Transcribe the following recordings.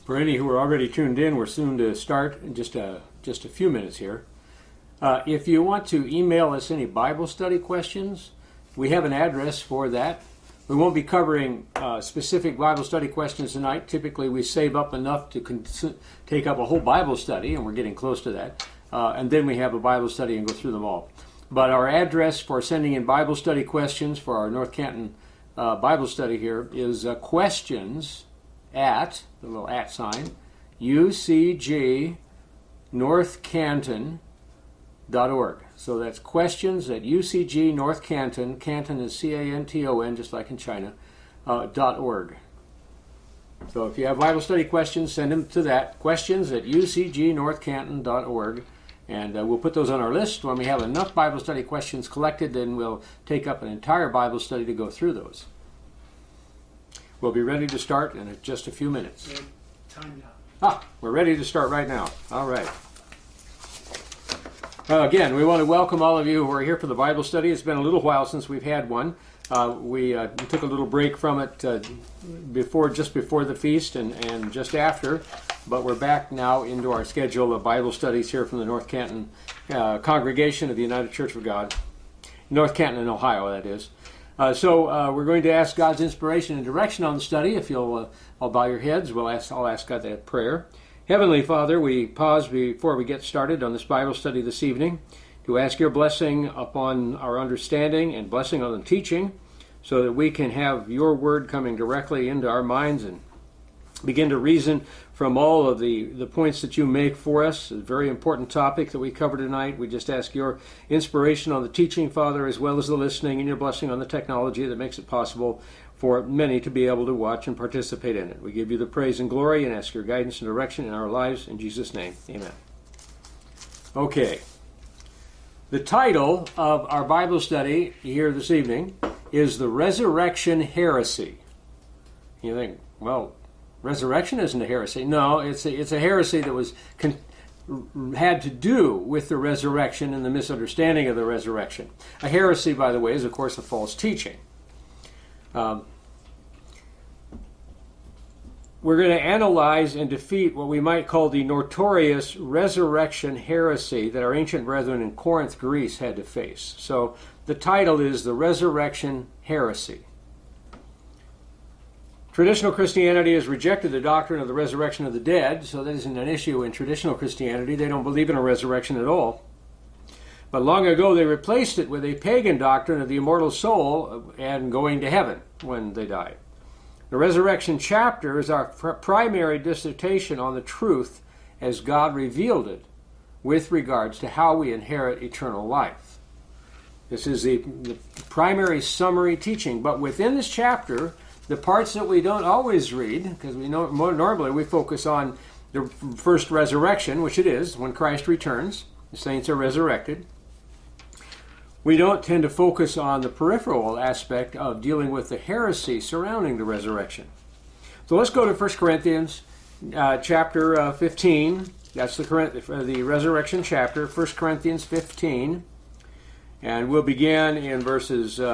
For any who are already tuned in, we're soon to start in just a few minutes here. If you want to email us any Bible study questions, we have an address for that. We won't be covering specific Bible study questions tonight. Typically, we save up enough to take up a whole Bible study, and we're getting close to that. And then we have a Bible study and go through them all. But our address for sending in Bible study questions for our North Canton Bible study here is questions at, the little at sign, ucgnorthcanton.org. So that's questions at ucgnorthcanton, Canton is C-A-N-T-O-N, just like in China, .org. So if you have Bible study questions, send them to that, questions at ucgnorthcanton.org. And we'll put those on our list. When we have enough Bible study questions collected, then we'll take up an entire Bible study to go through those. We'll be ready to start in just a few minutes. Time now. We're ready to start right now. All right. Again, we want to welcome all of you who are here for the Bible study. It's been a little while since we've had one. We took a little break from it just before the feast and just after, but we're back now into our schedule of Bible studies here from the North Canton Congregation of the United Church of God, North Canton in Ohio, that is. So we're going to ask God's inspiration and direction on the study. If you'll all bow your heads, I'll ask God that prayer. Heavenly Father, we pause before we get started on this Bible study this evening to ask your blessing upon our understanding and blessing on the teaching so that we can have your word coming directly into our minds and begin to reason from all of the points that you make for us. A very important topic that we cover tonight. We just ask your inspiration on the teaching, Father, as well as the listening, and your blessing on the technology that makes it possible for many to be able to watch and participate in it. We give you the praise and glory and ask your guidance and direction in our lives. In Jesus' name, amen. Okay. The title of our Bible study here this evening is The Resurrection Heresy. You think, well, resurrection isn't a heresy. No, it's a heresy that had to do with the resurrection and the misunderstanding of the resurrection. A heresy, by the way, is, of course, a false teaching. We're going to analyze and defeat what we might call the notorious resurrection heresy that our ancient brethren in Corinth, Greece had to face. So the title is The Resurrection Heresy. Traditional Christianity has rejected the doctrine of the resurrection of the dead, so that isn't an issue in traditional Christianity. They don't believe in a resurrection at all. But long ago they replaced it with a pagan doctrine of the immortal soul and going to heaven when they die. The resurrection chapter is our primary dissertation on the truth as God revealed it with regards to how we inherit eternal life. This is the primary summary teaching, but within this chapter, the parts that we don't always read, because we know normally we focus on the first resurrection, which it is, when Christ returns, the saints are resurrected. We don't tend to focus on the peripheral aspect of dealing with the heresy surrounding the resurrection. So let's go to 1 Corinthians chapter 15. That's the resurrection chapter, 1 Corinthians 15. And we'll begin in verse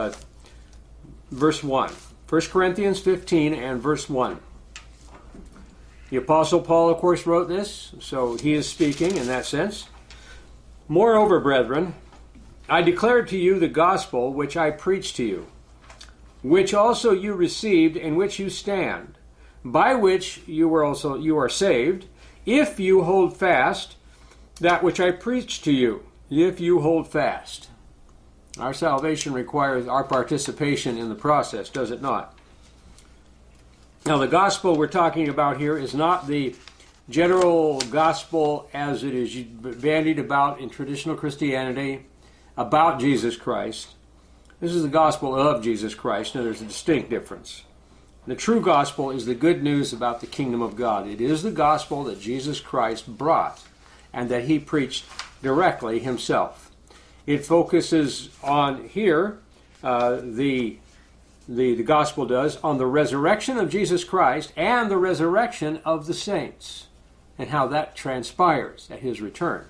1. 1 Corinthians 15 and verse 1. The Apostle Paul, of course, wrote this, so he is speaking in that sense. Moreover, brethren, I declare to you the gospel which I preached to you, which also you received, in which you stand, by which you are saved, if you hold fast that which I preached to you, if you hold fast. Our salvation requires our participation in the process, does it not? Now, the gospel we're talking about here is not the general gospel as it is bandied about in traditional Christianity about Jesus Christ. This is the gospel of Jesus Christ. Now, there's a distinct difference. The true gospel is the good news about the kingdom of God. It is the gospel that Jesus Christ brought and that he preached directly himself. It focuses on here, the gospel does, on the resurrection of Jesus Christ and the resurrection of the saints and how that transpires at his return.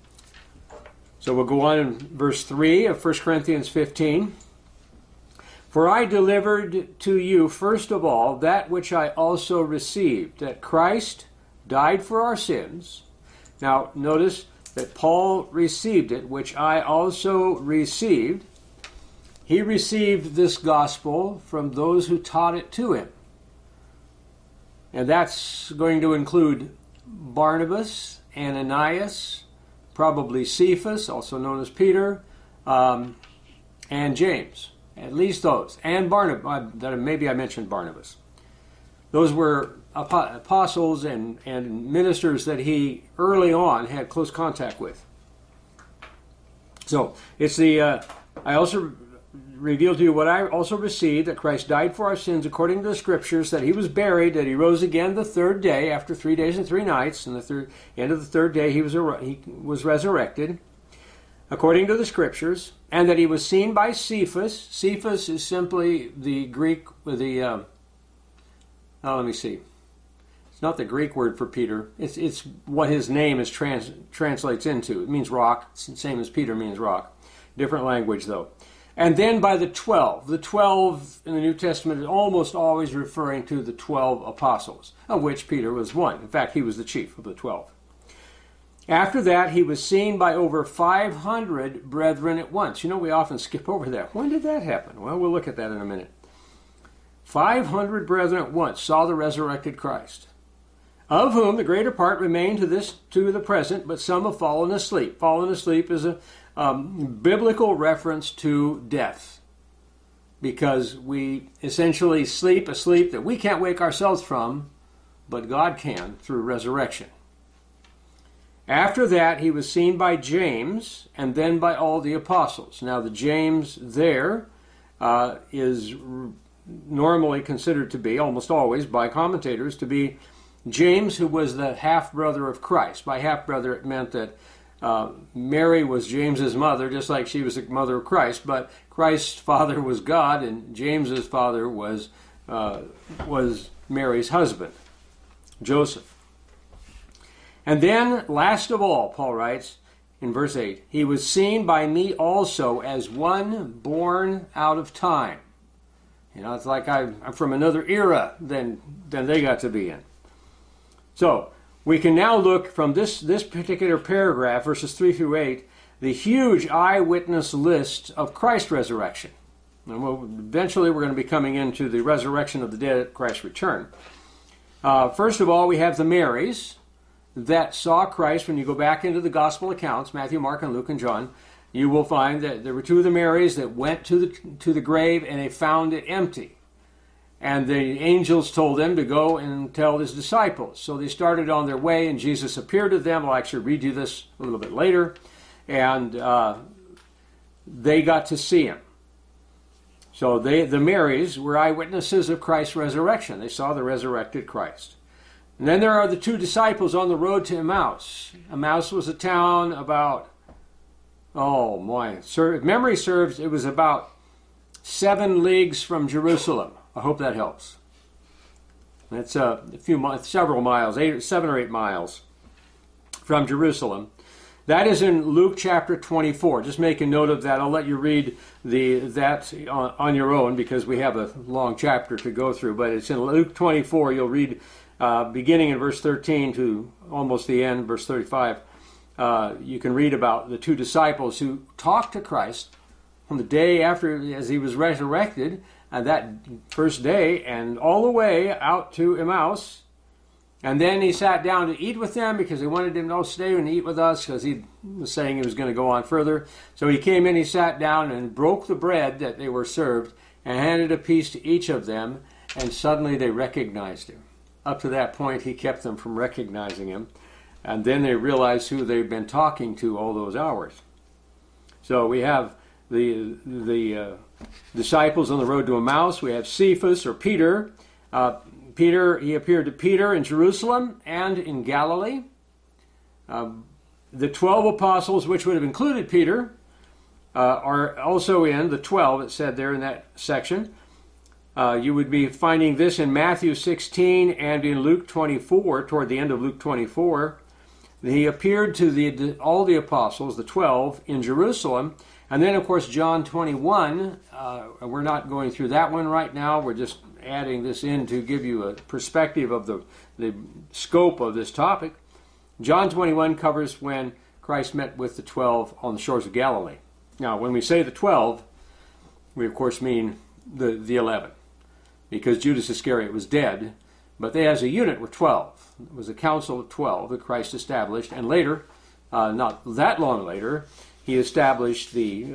So we'll go on in verse 3 of 1 Corinthians 15. For I delivered to you first of all that which I also received, that Christ died for our sins. Now notice that Paul received it, which I also received. He received this gospel from those who taught it to him. And that's going to include Barnabas, Ananias, probably Cephas, also known as Peter, and James. At least those. And Barnabas. Maybe I mentioned Barnabas. Those were apostles and ministers that he early on had close contact with. So, it's I also revealed to you what I also received, that Christ died for our sins according to the Scriptures, that he was buried, that he rose again the third day after 3 days and 3 nights, and the end of the third day he was resurrected, according to the Scriptures, and that he was seen by Cephas. Cephas is simply the Greek, let me see. It's not the Greek word for Peter. It's what his name is translates into. It means rock. It's the same as Peter means rock. Different language, though. And then by the 12. The 12 in the New Testament is almost always referring to the 12 apostles, of which Peter was one. In fact, he was the chief of the 12. After that, he was seen by over 500 brethren at once. You know, we often skip over that. When did that happen? Well, we'll look at that in a minute. 500 brethren at once saw the resurrected Christ, of whom the greater part remain to the present, but some have fallen asleep. Fallen asleep is a biblical reference to death, because we essentially sleep a sleep that we can't wake ourselves from, but God can through resurrection. After that, he was seen by James, and then by all the apostles. Now, the James there is normally considered to be, almost always by commentators, to be James, who was the half-brother of Christ. By half-brother, it meant that Mary was James's mother, just like she was the mother of Christ, but Christ's father was God, and James's father was Mary's husband, Joseph. And then, last of all, Paul writes in verse 8, he was seen by me also as one born out of time. You know, it's like I'm from another era than they got to be in. So, we can now look from this particular paragraph, verses 3 through 8, the huge eyewitness list of Christ's resurrection. And eventually we're going to be coming into the resurrection of the dead at Christ's return. First of all, we have the Marys that saw Christ. When you go back into the gospel accounts, Matthew, Mark, and Luke, and John, you will find that there were two of the Marys that went to the grave, and they found it empty. And the angels told them to go and tell his disciples. So they started on their way, and Jesus appeared to them. I'll actually read you this a little bit later. And they got to see him. So the Marys were eyewitnesses of Christ's resurrection. They saw the resurrected Christ. And then there are the two disciples on the road to Emmaus. Emmaus was a town about, if memory serves, it was about 7 leagues from Jerusalem. I hope that helps. It's several miles, 7 or 8 miles from Jerusalem. That is in Luke chapter 24. Just make a note of that. I'll let you read that on your own, because we have a long chapter to go through. But it's in Luke 24. You'll read beginning in verse 13 to almost the end, verse 35. You can read about the two disciples who talked to Christ on the day after, as he was resurrected, that first day, and all the way out to Emmaus. And then he sat down to eat with them, because they wanted him to stay and eat with us, because he was saying he was going to go on further. So he came in, he sat down and broke the bread that they were served and handed a piece to each of them, and suddenly they recognized him. Up to that point, he kept them from recognizing him, and then they realized who they'd been talking to all those hours. So we have the disciples on the road to Emmaus. We have Cephas, or Peter. He appeared to Peter in Jerusalem and in Galilee. The 12 apostles, which would have included Peter, are also in the 12, it said there in that section. You would be finding this in Matthew 16 and in Luke 24, toward the end of Luke 24. He appeared to all the apostles, the 12, in Jerusalem, And then, of course, John 21, we're not going through that one right now. We're just adding this in to give you a perspective of the scope of this topic. John 21 covers when Christ met with the 12 on the shores of Galilee. Now, when we say the 12, we, of course, mean the 11, because Judas Iscariot was dead, but they as a unit were 12. It was a council of 12 that Christ established, and later, not that long later, he established the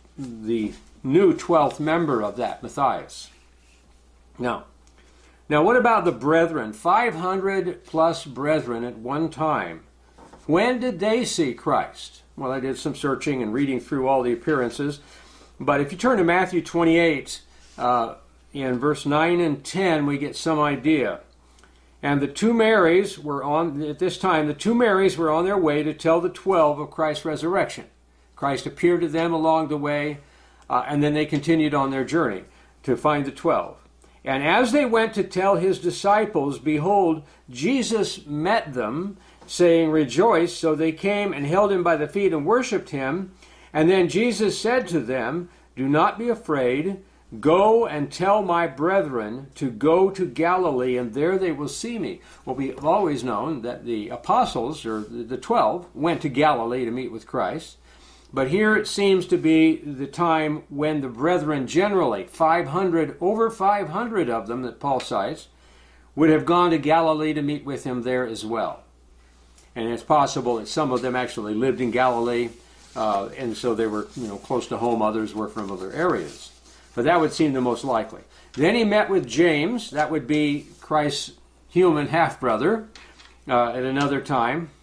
new 12th member of that, Matthias. Now, what about the brethren? 500 plus brethren at one time. When did they see Christ? Well, I did some searching and reading through all the appearances, but if you turn to Matthew 28, in verse 9 and 10, we get some idea. And the two Marys were at this time, the two Marys were on their way to tell the 12 of Christ's resurrection. Christ appeared to them along the way, and then they continued on their journey to find the 12. And as they went to tell his disciples, behold, Jesus met them, saying, Rejoice. So they came and held him by the feet and worshipped him. And then Jesus said to them, Do not be afraid. Go and tell my brethren to go to Galilee, and there they will see me. Well, we've always known that the apostles, or the 12, went to Galilee to meet with Christ. But here it seems to be the time when the brethren generally, over 500 of them that Paul cites, would have gone to Galilee to meet with him there as well. And it's possible that some of them actually lived in Galilee, and so they were close to home. Others were from other areas. But that would seem the most likely. Then he met with James. That would be Christ's human half-brother at another time.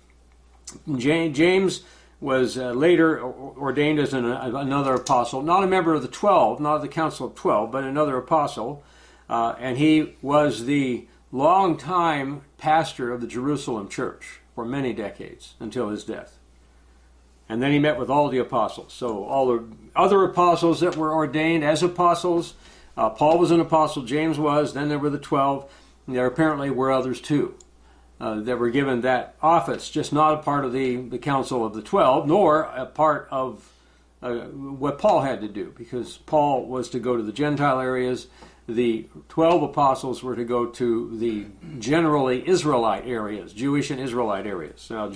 James was later ordained as another apostle, not a member of the 12, not of the Council of 12, but another apostle. And he was the long-time pastor of the Jerusalem church for many decades until his death. And then he met with all the apostles. So all the other apostles that were ordained as apostles, Paul was an apostle, James was, then there were the 12. And there apparently were others too that were given that office, just not a part of the council of the 12, nor a part of what Paul had to do, because Paul was to go to the Gentile areas. The 12 apostles were to go to the generally Israelite areas, Jewish and Israelite areas. Now,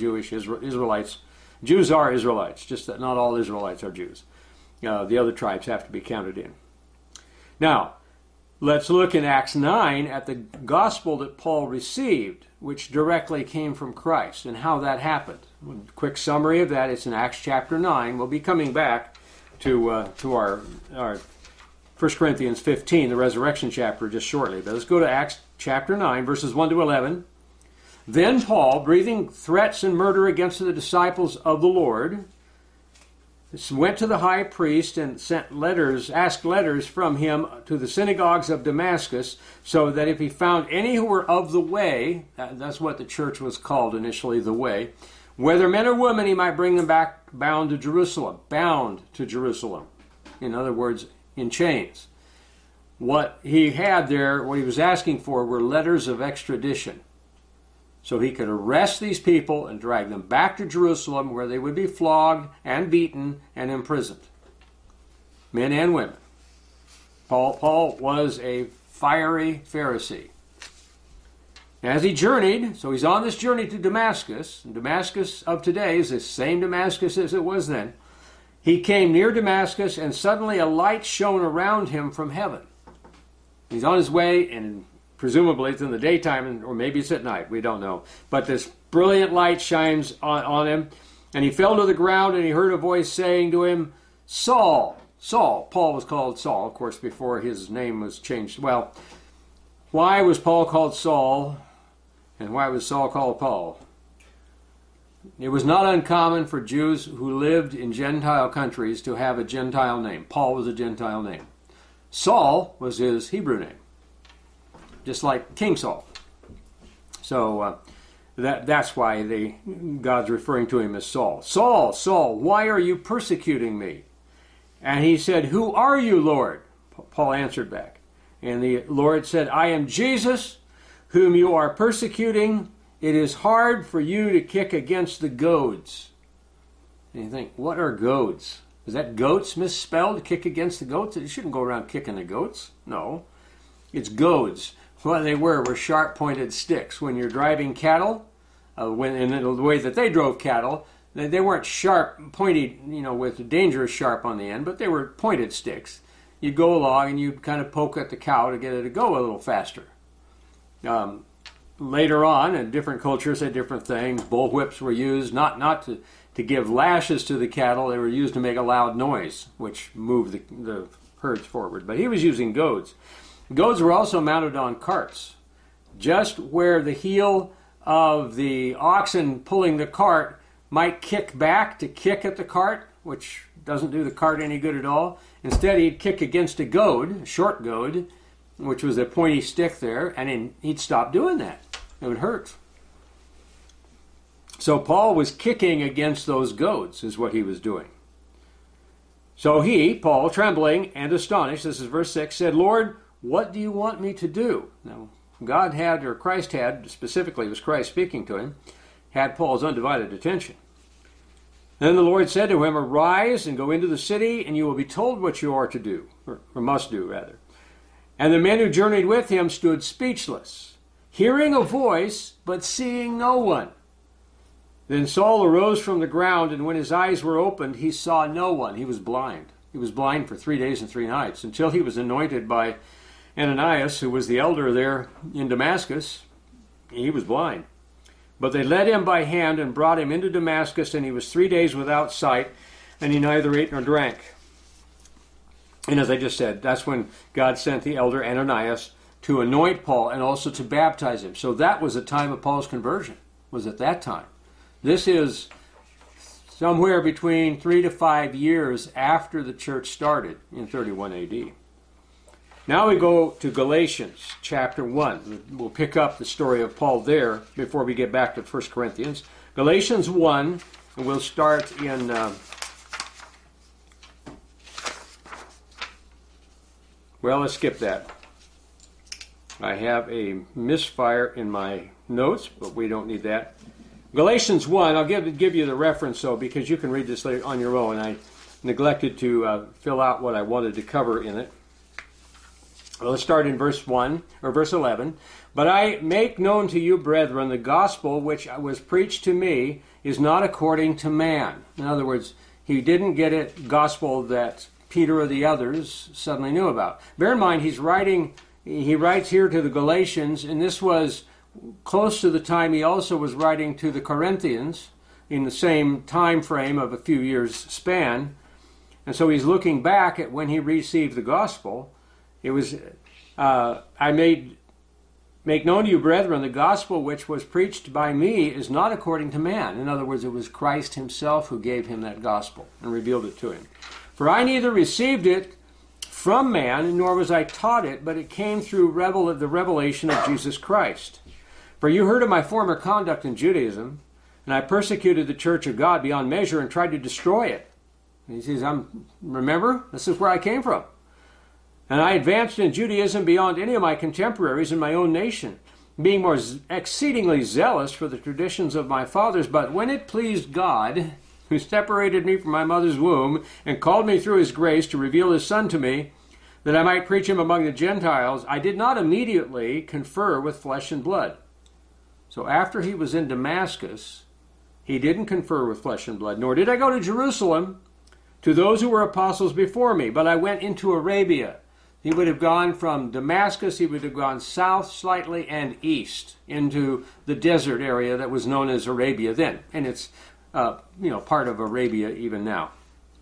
Jews are Israelites, just that not all Israelites are Jews. The other tribes have to be counted in. Now, let's look in Acts 9 at the gospel that Paul received, which directly came from Christ, and how that happened. A quick summary of that, it's in Acts chapter 9. We'll be coming back to our 1 Corinthians 15, the resurrection chapter, just shortly. But let's go to Acts chapter 9, verses 1 to 11. Then Paul, breathing threats and murder against the disciples of the Lord, went to the high priest and asked letters from him to the synagogues of Damascus, so that if he found any who were of the way, that's what the church was called initially, the way, whether men or women, he might bring them back bound to Jerusalem. In other words, in chains. What he had there, what he was asking for, were letters of extradition. So he could arrest these people and drag them back to Jerusalem, where they would be flogged and beaten and imprisoned. Men and women. Paul was a fiery Pharisee. As he journeyed, so he's on this journey to Damascus, and Damascus of today is the same Damascus as it was then. He came near Damascus, and suddenly a light shone around him from heaven. He's on his way, and presumably it's in the daytime, or maybe it's at night, we don't know. But this brilliant light shines on him, and he fell to the ground, and he heard a voice saying to him, Saul, Saul. Paul was called Saul, of course, before his name was changed. Well, why was Paul called Saul, and why was Saul called Paul? It was not uncommon for Jews who lived in Gentile countries to have a Gentile name. Paul was a Gentile name. Saul was his Hebrew name, just like King Saul. So that's why God's referring to him as Saul. Saul, Saul, why are you persecuting me? And he said, Who are you, Lord? Paul answered back. And the Lord said, I am Jesus, whom you are persecuting. It is hard for you to kick against the goads. And you think, what are goads? Is that goats misspelled? Kick against the goats? You shouldn't go around kicking the goats. No. It's goads. What they were sharp-pointed sticks. When you're driving cattle, in the way that they drove cattle, they weren't sharp, pointy, with dangerous sharp on the end, but they were pointed sticks. You'd go along and you'd kind of poke at the cow to get it to go a little faster. Later on, in different cultures had different things. Bullwhips were used not to give lashes to the cattle. They were used to make a loud noise, which moved the herds forward. But he was using goads. Goads were also mounted on carts. Just where the heel of the oxen pulling the cart might kick back to kick at the cart, which doesn't do the cart any good at all. Instead, he'd kick against a goad, a short goad, which was a pointy stick there, and he'd stop doing that. It would hurt. So Paul was kicking against those goads, is what he was doing. So he, Paul, trembling and astonished, this is verse 6, said, Lord, what do you want me to do? Now, God had, or Christ had, specifically it was Christ speaking to him, had Paul's undivided attention. Then the Lord said to him, Arise and go into the city, and you will be told what you are to do, or must do, rather. And the men who journeyed with him stood speechless, hearing a voice, but seeing no one. Then Saul arose from the ground, and when his eyes were opened, he saw no one. He was blind. He was blind for 3 days and 3 nights, until he was anointed by Ananias, who was the elder there in Damascus. He was blind. But they led him by hand and brought him into Damascus, and he was 3 days without sight, and he neither ate nor drank. And as I just said, that's when God sent the elder Ananias to anoint Paul and also to baptize him. So that was the time of Paul's conversion, was at that time. This is somewhere between 3 to 5 years after the church started in 31 AD. Now we go to Galatians chapter 1. We'll pick up the story of Paul there before we get back to 1 Corinthians. Galatians 1, and we'll start in... well, let's skip that. I have a misfire in my notes, but we don't need that. Galatians 1, I'll give you the reference, though, because you can read this later on your own. I neglected to fill out what I wanted to cover in it. Well, let's start in verse 1, or verse 11. But I make known to you, brethren, the gospel which was preached to me is not according to man. In other words, he didn't get it gospel that Peter or the others suddenly knew about. Bear in mind, he writes here to the Galatians, and this was close to the time he also was writing to the Corinthians in the same time frame of a few years span. And so he's looking back at when he received the gospel. It was, I make known to you, brethren, the gospel which was preached by me is not according to man. In other words, it was Christ himself who gave him that gospel and revealed it to him. For I neither received it from man, nor was I taught it, but it came through the revelation of Jesus Christ. For you heard of my former conduct in Judaism, and I persecuted the church of God beyond measure and tried to destroy it. And he says, remember, this is where I came from. And I advanced in Judaism beyond any of my contemporaries in my own nation, being more exceedingly zealous for the traditions of my fathers. But when it pleased God, who separated me from my mother's womb and called me through his grace to reveal his Son to me, that I might preach him among the Gentiles, I did not immediately confer with flesh and blood. So after he was in Damascus, he didn't confer with flesh and blood, nor did I go to Jerusalem to those who were apostles before me, but I went into Arabia. He would have gone from Damascus, he would have gone south slightly and east into the desert area that was known as Arabia then. And it's part of Arabia even now.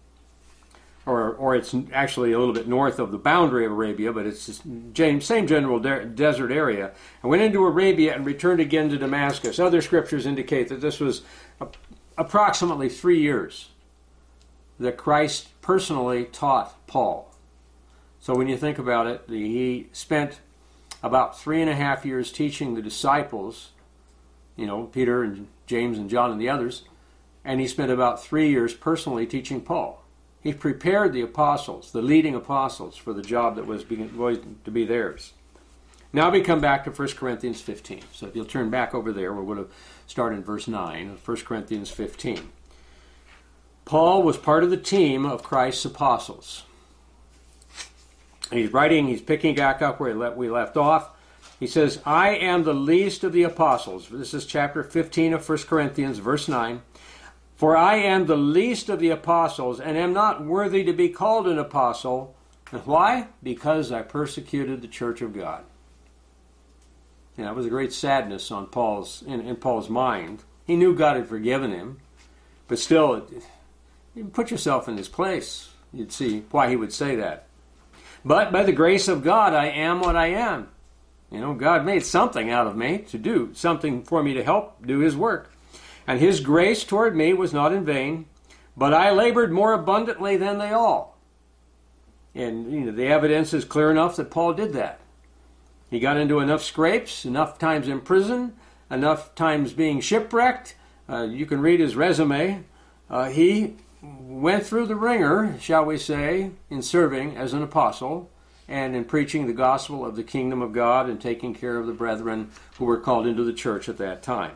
Or it's actually a little bit north of the boundary of Arabia, but it's the same general desert area. I went into Arabia and returned again to Damascus. Other scriptures indicate that this was approximately 3 years that Christ personally taught Paul. So when you think about it, he spent about 3.5 years teaching the disciples, Peter and James and John and the others, and he spent about 3 years personally teaching Paul. He prepared the apostles, the leading apostles, for the job that was going to be theirs. Now we come back to 1 Corinthians 15. So if you'll turn back over there, we're going to start in verse 9 of 1 Corinthians 15. Paul was part of the team of Christ's apostles. He's writing, he's picking back up where we left off. He says, I am the least of the apostles. This is chapter 15 of 1 Corinthians, verse 9. For I am the least of the apostles, and am not worthy to be called an apostle. And why? Because I persecuted the church of God. And that was a great sadness on in Paul's mind. He knew God had forgiven him, but still, you put yourself in his place. You'd see why he would say that. But by the grace of God, I am what I am. God made something out of me to do, something for me to help do his work. And his grace toward me was not in vain, but I labored more abundantly than they all. And the evidence is clear enough that Paul did that. He got into enough scrapes, enough times in prison, enough times being shipwrecked. You can read his resume. He went through the ringer, shall we say, in serving as an apostle and in preaching the gospel of the kingdom of God and taking care of the brethren who were called into the church at that time.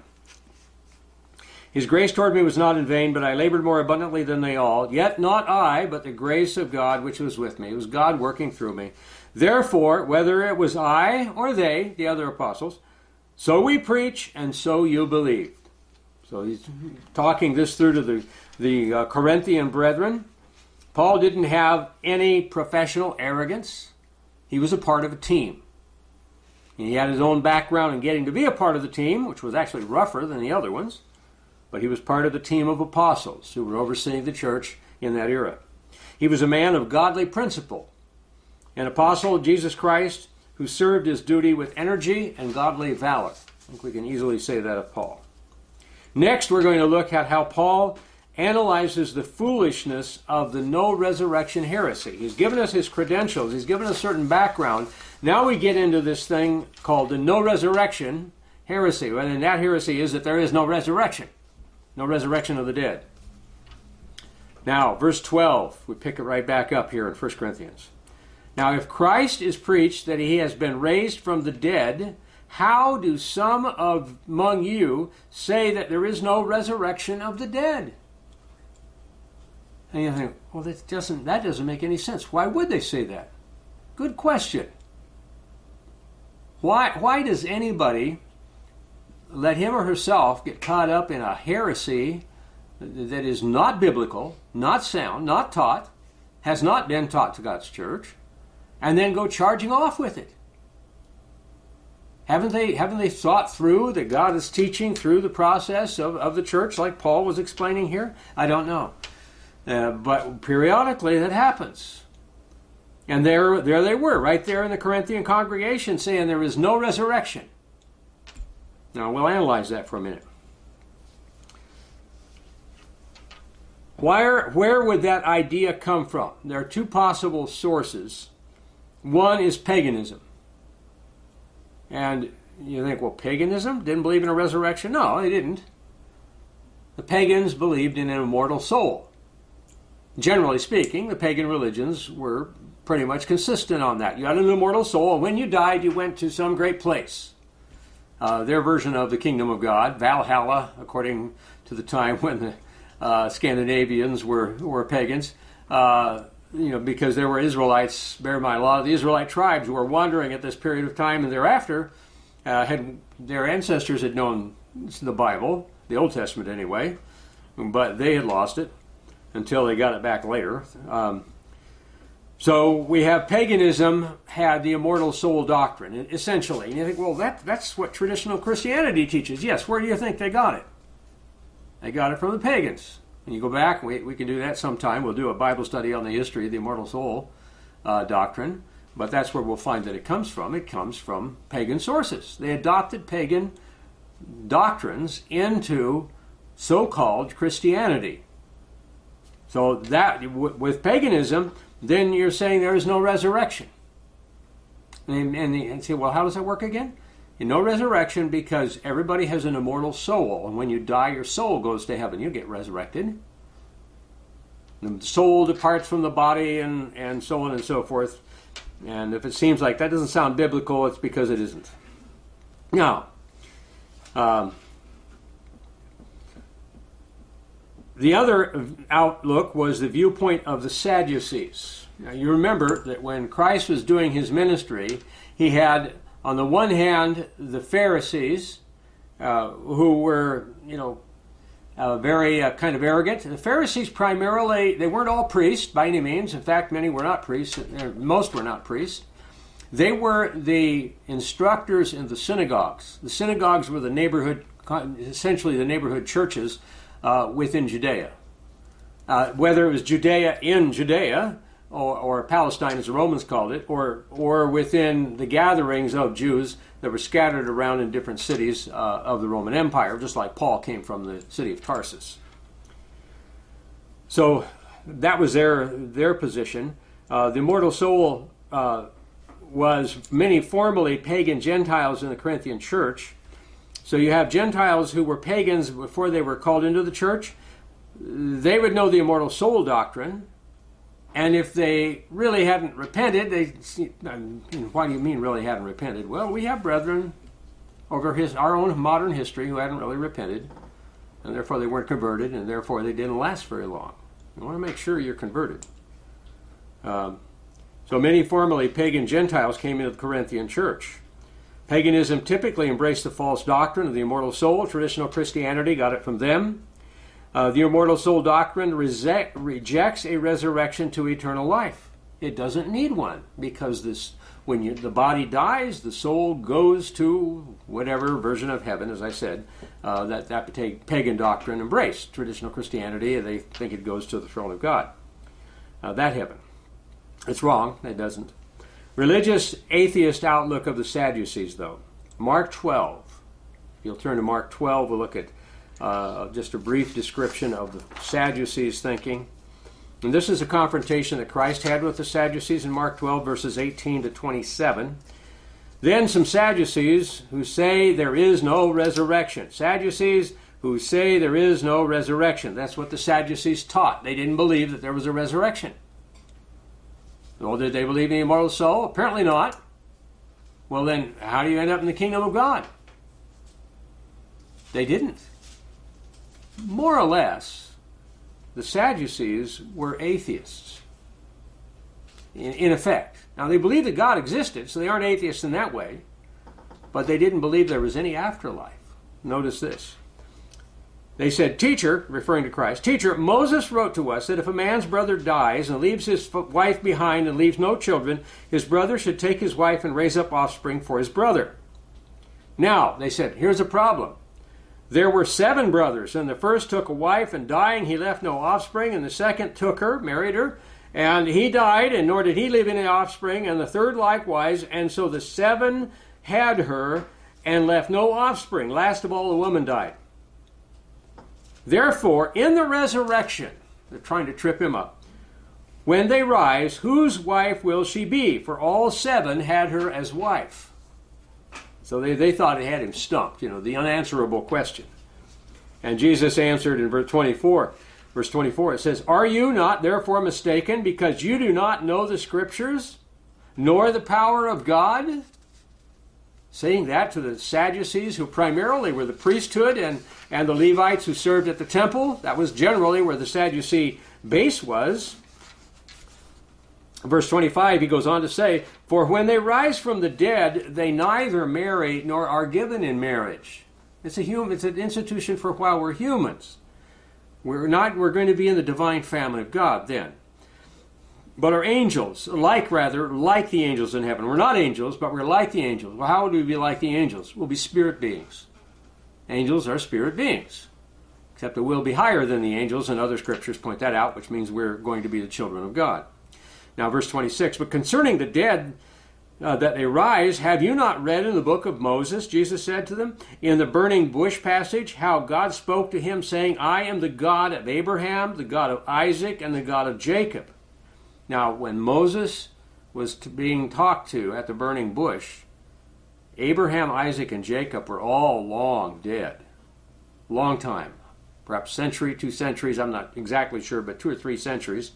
His grace toward me was not in vain, but I labored more abundantly than they all. Yet not I, but the grace of God which was with me. It was God working through me. Therefore, whether it was I or they, the other apostles, so we preach and so you believed. So he's talking this through to the Corinthian brethren. Paul didn't have any professional arrogance. He was a part of a team. He had his own background in getting to be a part of the team, which was actually rougher than the other ones. But he was part of the team of apostles who were overseeing the church in that era. He was a man of godly principle, an apostle of Jesus Christ who served his duty with energy and godly valor. I think we can easily say that of Paul. Next, we're going to look at how Paul analyzes the foolishness of the no-resurrection heresy. He's given us his credentials. He's given us a certain background. Now we get into this thing called the no-resurrection heresy. And that heresy is that there is no resurrection. No resurrection of the dead. Now, verse 12, we pick it right back up here in 1 Corinthians. Now, if Christ is preached that he has been raised from the dead, how do some among you say that there is no resurrection of the dead? And you think, well, that doesn't make any sense. Why would they say that? Good question. Why does anybody let him or herself get caught up in a heresy that is not biblical, not sound, not taught, has not been taught to God's church, and then go charging off with it? Haven't they thought through that God is teaching through the process of the church like Paul was explaining here? I don't know. But periodically that happens. And there they were, right there in the Corinthian congregation, saying there is no resurrection. Now, we'll analyze that for a minute. Where would that idea come from? There are two possible sources. One is paganism. And you think, well, paganism didn't believe in a resurrection? No, they didn't. The pagans believed in an immortal soul. Generally speaking, the pagan religions were pretty much consistent on that. You had an immortal soul, and when you died, you went to some great place. Their version of the kingdom of God, Valhalla, according to the time when the Scandinavians were pagans, because there were Israelites. Bear in mind, a lot of the Israelite tribes were wandering at this period of time, and thereafter, their ancestors had known the Bible, the Old Testament anyway, but they had lost it until they got it back later. So we have paganism had the immortal soul doctrine, essentially. And you think, well, that's what traditional Christianity teaches. Yes, where do you think they got it? They got it from the pagans. And you go back, we can do that sometime. We'll do a Bible study on the history of the immortal soul doctrine. But that's where we'll find that it comes from. It comes from pagan sources. They adopted pagan doctrines into so-called Christianity. So that, with paganism, then you're saying there is no resurrection. And you say, well, how does that work again? No resurrection because everybody has an immortal soul. And when you die, your soul goes to heaven. You get resurrected. The soul departs from the body and so on and so forth. And if it seems like that doesn't sound biblical, it's because it isn't. Now, The other outlook was the viewpoint of the Sadducees. Now, you remember that when Christ was doing his ministry, he had, on the one hand, the Pharisees, who were, very kind of arrogant. The Pharisees primarily, they weren't all priests by any means. In fact, many were not priests. Most were not priests. They were the instructors in the synagogues. The synagogues were the neighborhood, essentially the neighborhood churches within Judea. Whether it was Judea in Judea, or Palestine as the Romans called it, or within the gatherings of Jews that were scattered around in different cities of the Roman Empire, just like Paul came from the city of Tarsus. So that was their position. The immortal soul was many formerly pagan Gentiles in the Corinthian church. So you have Gentiles who were pagans before they were called into the church. They would know the immortal soul doctrine. And if they really hadn't repented, why do you mean really hadn't repented? Well, we have brethren over our own modern history who hadn't really repented, and therefore they weren't converted, and therefore they didn't last very long. You want to make sure you're converted. So many formerly pagan Gentiles came into the Corinthian church. Paganism typically embraced the false doctrine of the immortal soul. Traditional Christianity got it from them. The immortal soul doctrine rejects a resurrection to eternal life. It doesn't need one, because when the body dies, the soul goes to whatever version of heaven, as I said, that pagan doctrine embraced. Traditional Christianity, they think it goes to the throne of God. That heaven. It's wrong. It doesn't. Religious atheist outlook of the Sadducees, though. Mark 12. If you'll turn to Mark 12, we'll look at just a brief description of the Sadducees' thinking. And this is a confrontation that Christ had with the Sadducees in Mark 12, verses 18 to 27. Then some Sadducees who say there is no resurrection. Sadducees who say there is no resurrection. That's what the Sadducees taught. They didn't believe that there was a resurrection. Well, did they believe in the immortal soul? Apparently not. Well, then, how do you end up in the kingdom of God? They didn't. More or less, the Sadducees were atheists, in effect. Now, they believed that God existed, so they aren't atheists in that way, but they didn't believe there was any afterlife. Notice this. They said, "Teacher," referring to Christ, "Teacher, Moses wrote to us that if a man's brother dies and leaves his wife behind and leaves no children, his brother should take his wife and raise up offspring for his brother." Now, they said, here's a problem. There were 7 brothers, and the first took a wife, and dying he left no offspring, and the second took her, married her, and he died, and nor did he leave any offspring, and the third likewise, and so the 7 had her and left no offspring. Last of all, the woman died. Therefore, in the resurrection, they're trying to trip him up, when they rise, whose wife will she be? For all 7 had her as wife. So they thought it had him stumped, the unanswerable question. And Jesus answered in verse 24. Verse 24, it says, "Are you not therefore mistaken, because you do not know the Scriptures, nor the power of God?" Saying that to the Sadducees, who primarily were the priesthood and the Levites who served at the temple. That was generally where the Sadducee base was. Verse 25, he goes on to say, "For when they rise from the dead, they neither marry nor are given in marriage." It's an institution for while we're humans. We're going to be in the divine family of God then. But are angels, like the angels in heaven. We're not angels, but we're like the angels. Well, how would we be like the angels? We'll be spirit beings. Angels are spirit beings. Except that we'll be higher than the angels, and other scriptures point that out, which means we're going to be the children of God. Now, verse 26, "But concerning the dead that they rise, have you not read in the book of Moses," Jesus said to them, "in the burning bush passage, how God spoke to him, saying, I am the God of Abraham, the God of Isaac, and the God of Jacob." Now, when Moses was being talked to at the burning bush, Abraham, Isaac, and Jacob were all long dead. Long time. Perhaps century, 2 centuries, I'm not exactly sure, but 2 or 3 centuries.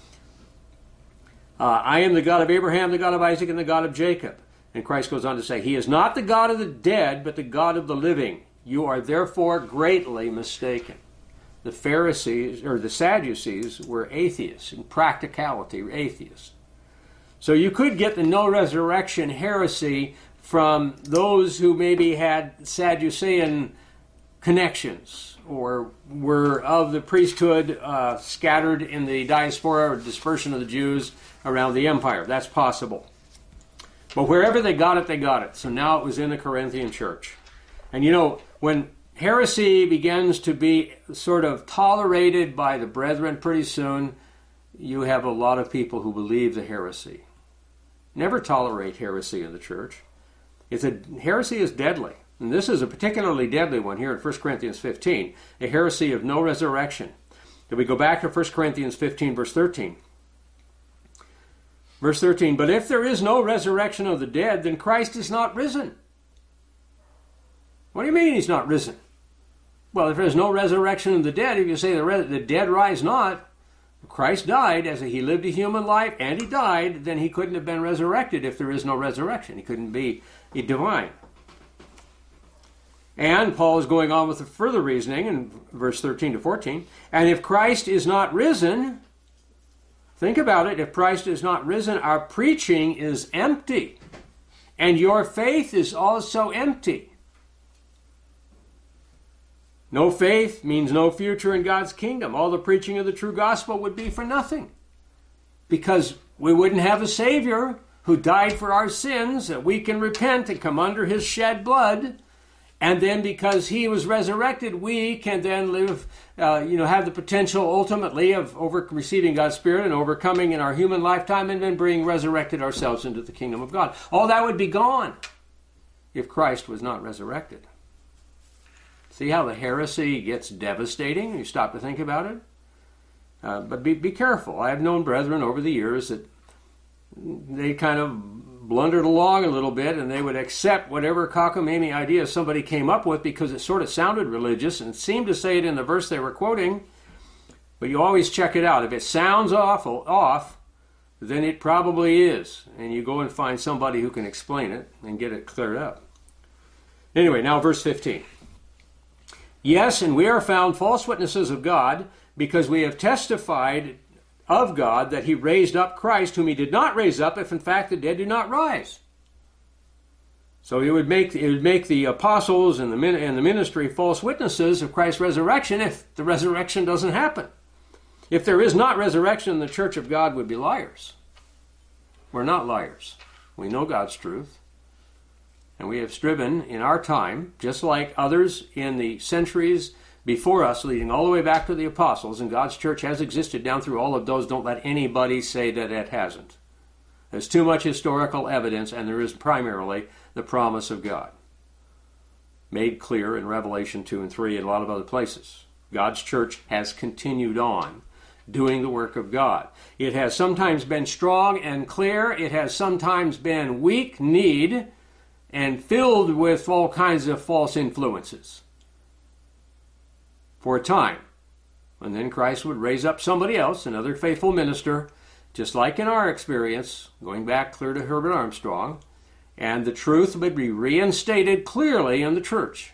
"I am the God of Abraham, the God of Isaac, and the God of Jacob." And Christ goes on to say, "He is not the God of the dead, but the God of the living. You are therefore greatly mistaken." the Pharisees, or the Sadducees, were atheists, in practicality, atheists. So you could get the no resurrection heresy from those who maybe had Sadducean connections or were of the priesthood scattered in the diaspora or dispersion of the Jews around the empire. That's possible. But wherever they got it, they got it. So now it was in the Corinthian church. And you know, when heresy begins to be sort of tolerated by the brethren pretty soon, you have a lot of people who believe the heresy. Never tolerate heresy in the church. Heresy is deadly. And this is a particularly deadly one here in 1 Corinthians 15, a heresy of no resurrection. If we go back to 1 Corinthians 15, verse 13. Verse 13, but if there is no resurrection of the dead, then Christ is not risen. What do you mean he's not risen? Well, if there's no resurrection of the dead, if you say the dead rise not, Christ died as he lived a human life and he died, then he couldn't have been resurrected if there is no resurrection. He couldn't be divine. And Paul is going on with the further reasoning in verse 13 to 14. And if Christ is not risen, think about it, if Christ is not risen, our preaching is empty, and your faith is also empty. No faith means no future in God's kingdom. All the preaching of the true gospel would be for nothing, because we wouldn't have a Savior who died for our sins, that we can repent and come under his shed blood. And then because he was resurrected, we can then live, have the potential ultimately of receiving God's Spirit and overcoming in our human lifetime and then being resurrected ourselves into the kingdom of God. All that would be gone if Christ was not resurrected. See how the heresy gets devastating? You stop to think about it? But be careful. I have known brethren over the years that they kind of blundered along a little bit, and they would accept whatever cockamamie idea somebody came up with because it sort of sounded religious and seemed to say it in the verse they were quoting. But you always check it out. If it sounds off, then it probably is. And you go and find somebody who can explain it and get it cleared up. Anyway, now verse 15. Yes, and we are found false witnesses of God, because we have testified of God that he raised up Christ, whom he did not raise up, if in fact the dead do not rise. So it would make the apostles and the ministry false witnesses of Christ's resurrection if the resurrection doesn't happen. If there is not resurrection, the church of God would be liars. We're not liars. We know God's truth. And we have striven in our time, just like others in the centuries before us, leading all the way back to the apostles, and God's church has existed down through all of those. Don't let anybody say that it hasn't. There's too much historical evidence, and there is primarily the promise of God, made clear in Revelation 2 and 3 and a lot of other places. God's church has continued on doing the work of God. It has sometimes been strong and clear. It has sometimes been weak-kneed and filled with all kinds of false influences for a time. And then Christ would raise up somebody else, another faithful minister, just like in our experience, going back clear to Herbert Armstrong, and the truth would be reinstated clearly in the church.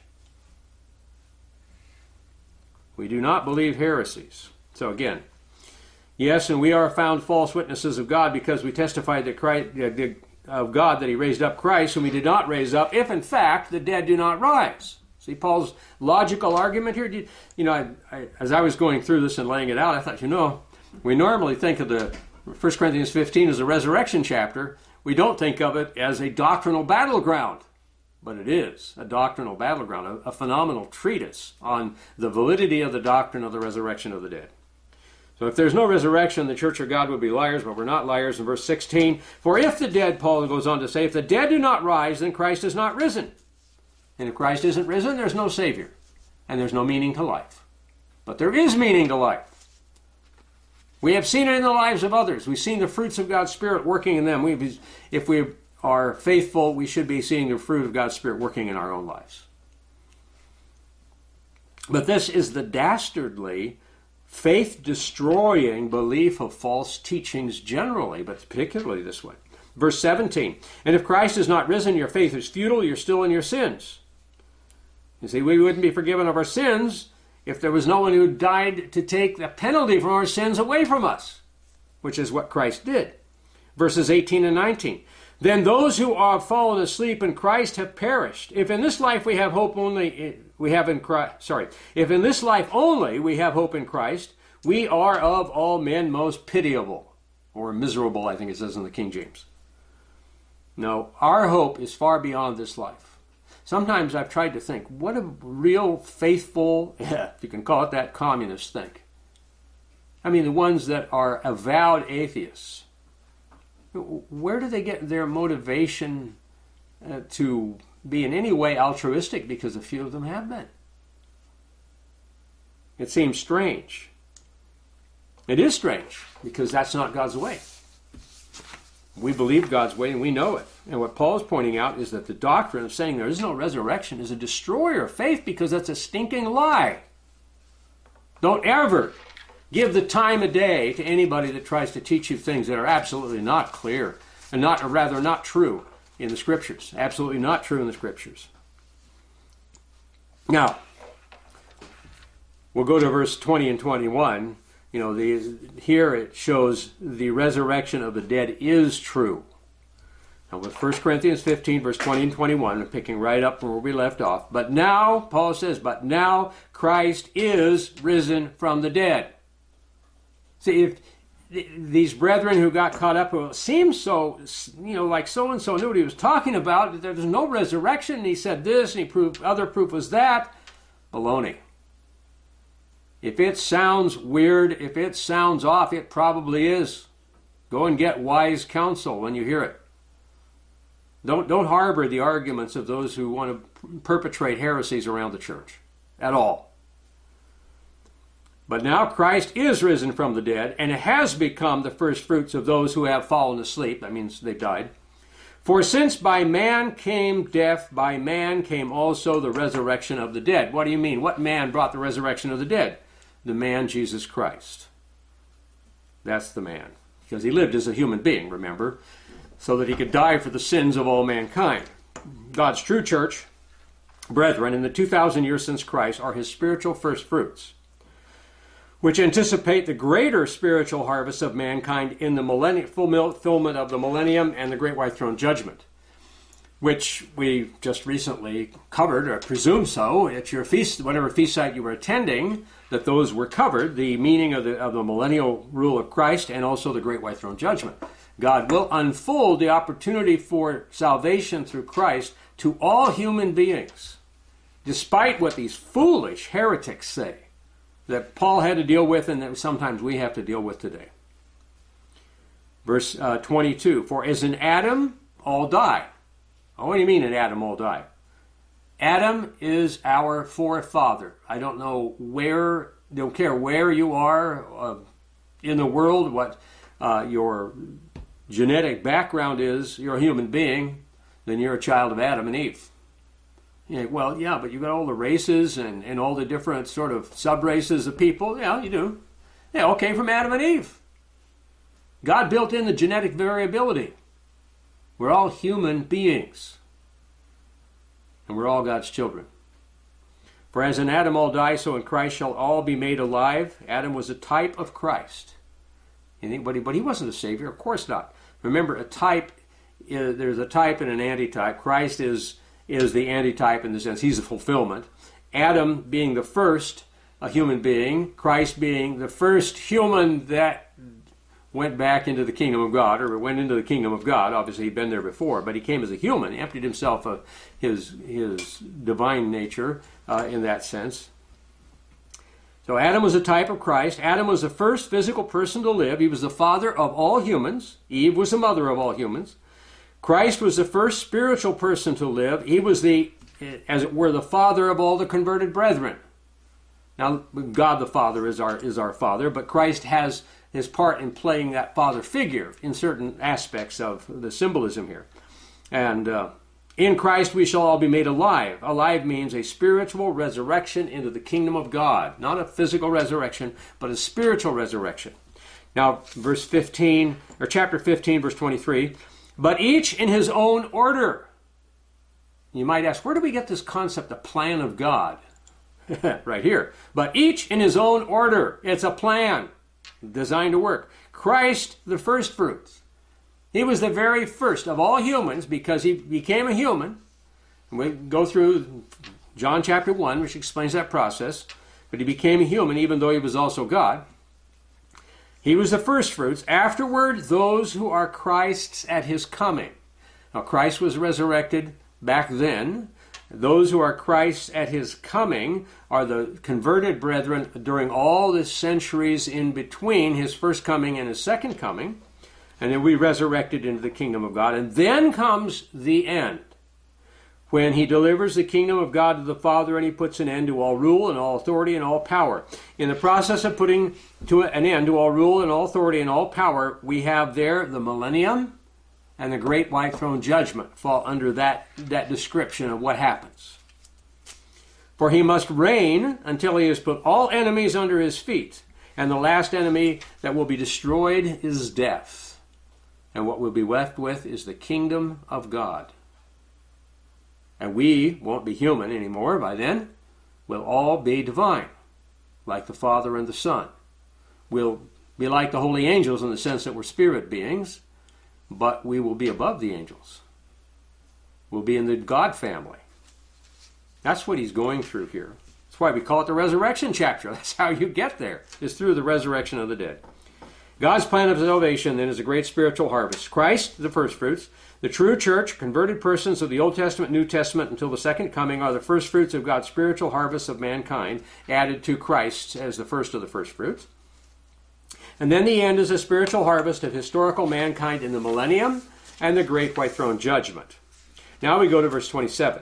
We do not believe heresies. So again, yes, and we are found false witnesses of God, because we testified that of God that he raised up Christ, whom he did not raise up, if in fact the dead do not rise. See Paul's logical argument here? As I was going through this and laying it out, I thought, we normally think of the 1 Corinthians 15 as a resurrection chapter. We don't think of it as a doctrinal battleground. But it is a doctrinal battleground, a phenomenal treatise on the validity of the doctrine of the resurrection of the dead. So if there's no resurrection, the church of God would be liars, but we're not liars. In verse 16, for if the dead, Paul goes on to say, if the dead do not rise, then Christ is not risen. And if Christ isn't risen, there's no Savior, and there's no meaning to life. But there is meaning to life. We have seen it in the lives of others. We've seen the fruits of God's Spirit working in them. If we are faithful, we should be seeing the fruit of God's Spirit working in our own lives. But this is the dastardly, faith-destroying belief of false teachings generally, but particularly this one. Verse 17, and if Christ is not risen, your faith is futile, you're still in your sins. You see, we wouldn't be forgiven of our sins if there was no one who died to take the penalty for our sins away from us, which is what Christ did. Verses 18 and 19. Then those who are fallen asleep in Christ have perished. If in this life we have hope only, if in this life only we have hope in Christ, we are of all men most pitiable, or miserable, I think it says in the King James. No, our hope is far beyond this life. Sometimes I've tried to think, what a real faithful, if you can call it that, communists think. I mean, the ones that are avowed atheists. Where do they get their motivation to be in any way altruistic? Because a few of them have been. It seems strange. It is strange, because that's not God's way. We believe God's way and we know it. And what Paul's pointing out is that the doctrine of saying there is no resurrection is a destroyer of faith, because that's a stinking lie. Don't ever give the time of day to anybody that tries to teach you things that are absolutely not clear, and not true in the Scriptures. Absolutely not true in the Scriptures. Now, we'll go to verse 20 and 21. Here it shows the resurrection of the dead is true. Now with 1 Corinthians 15, verse 20 and 21, I'm picking right up from where we left off. But now, Paul says, but now Christ is risen from the dead. See, if these brethren who got caught up, who seemed so, like so-and-so knew what he was talking about, there's no resurrection, and he said this, and he proved, other proof was that. Baloney. If it sounds weird, if it sounds off, it probably is. Go and get wise counsel when you hear it. Don't harbor the arguments of those who want to perpetrate heresies around the church at all. But now Christ is risen from the dead, and has become the first fruits of those who have fallen asleep. That means they've died. For since by man came death, by man came also the resurrection of the dead. What do you mean? What man brought the resurrection of the dead? The man Jesus Christ. That's the man. Because he lived as a human being, remember, so that he could die for the sins of all mankind. God's true church, brethren, in the 2,000 years since Christ, are his spiritual first fruits, which anticipate the greater spiritual harvest of mankind in the fulfillment of the millennium and the great white throne judgment, which we just recently covered, or presume so, at your feast, whatever feast site you were attending, that those were covered, the meaning of the millennial rule of Christ and also the great white throne judgment. God will unfold the opportunity for salvation through Christ to all human beings, despite what these foolish heretics say, that Paul had to deal with and that sometimes we have to deal with today. Verse 22, for as in Adam all die. What do you mean in Adam all die? Adam is our forefather. I don't know don't care where you are in the world, what your genetic background is, you're a human being, then you're a child of Adam and Eve. Well, yeah, but you've got all the races and all the different sort of sub-races of people. Yeah, you do. They all came from Adam and Eve. God built in the genetic variability. We're all human beings. And we're all God's children. For as in Adam all die, so in Christ shall all be made alive. Adam was a type of Christ. But he wasn't a Savior. Of course not. Remember, there's a type and an antitype. Christ is the antitype in the sense he's the fulfillment. Adam being the first a human being, Christ being the first human that went back into the kingdom of God, or went into the kingdom of God. Obviously he'd been there before, but he came as a human. He emptied himself of his divine nature in that sense. So Adam was a type of Christ. Adam was the first physical person to live. He was the father of all humans. Eve was the mother of all humans. Christ was the first spiritual person to live. He was as it were, the father of all the converted brethren. Now, God the Father is our Father, but Christ has his part in playing that father figure in certain aspects of the symbolism here. And in Christ we shall all be made alive. Alive means a spiritual resurrection into the kingdom of God. Not a physical resurrection, but a spiritual resurrection. Now, chapter 15, verse 23. But each in his own order. You might ask, where do we get this concept, the plan of God? right here. But each in his own order. It's a plan designed to work. Christ, the first fruits. He was the very first of all humans because he became a human. And we go through John chapter 1, which explains that process. But he became a human even though he was also God. He was the first fruits. Afterward, those who are Christ's at his coming. Now, Christ was resurrected back then. Those who are Christ's at his coming are the converted brethren during all the centuries in between his first coming and his second coming. And then we resurrected into the kingdom of God. And then comes the end, when he delivers the kingdom of God to the Father and he puts an end to all rule and all authority and all power. In the process of putting to an end to all rule and all authority and all power, we have there the millennium and the great white throne judgment fall under that description of what happens. For he must reign until he has put all enemies under his feet. And the last enemy that will be destroyed is death. And what we'll be left with is the kingdom of God. And we won't be human anymore by then. We'll all be divine, like the Father and the Son. We'll be like the holy angels in the sense that we're spirit beings, but we will be above the angels. We'll be in the God family. That's what he's going through here. That's why we call it the resurrection chapter. That's how you get there, is through the resurrection of the dead. God's plan of salvation then is a great spiritual harvest. Christ, the first fruits. The true church, converted persons of the Old Testament, New Testament until the second coming, are the first fruits of God's spiritual harvest of mankind, added to Christ as the first of the first fruits. And then the end is a spiritual harvest of historical mankind in the millennium and the great white throne judgment. Now we go to verse 27.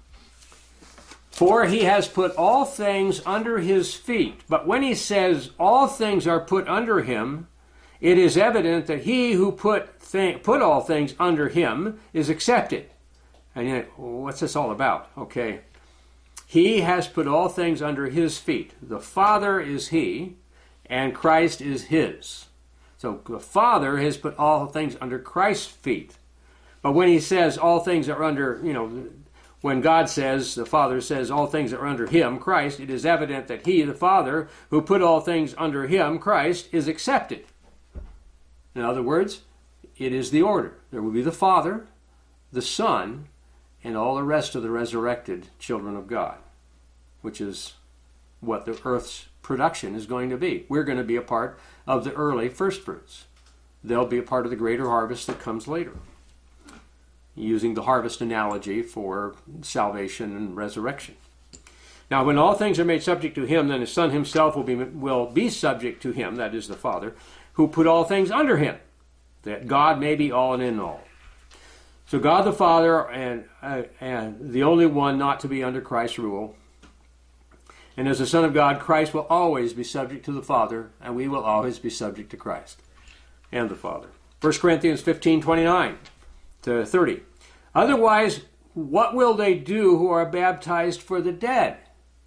For he has put all things under his feet. But when he says all things are put under him, it is evident that he who put all things under him is accepted. And yet, what's this all about? Okay. He has put all things under his feet. The Father is he, and Christ is his. So the Father has put all things under Christ's feet. But when he says all things are under, when God says, the Father says all things are under him, Christ, it is evident that he, the Father, who put all things under him, Christ, is accepted. In other words, it is the order. There will be the Father, the Son, and all the rest of the resurrected children of God, which is what the earth's production is going to be. We're going to be a part of the early first fruits. They'll be a part of the greater harvest that comes later, using the harvest analogy for salvation and resurrection. Now, when all things are made subject to him, then his Son himself will be subject to him, that is the Father, who put all things under him, that God may be all and in all. So God the Father and the only one not to be under Christ's rule. And as the Son of God, Christ will always be subject to the Father, and we will always be subject to Christ and the Father. 1 Corinthians 15:29 to 30. Otherwise, what will they do who are baptized for the dead?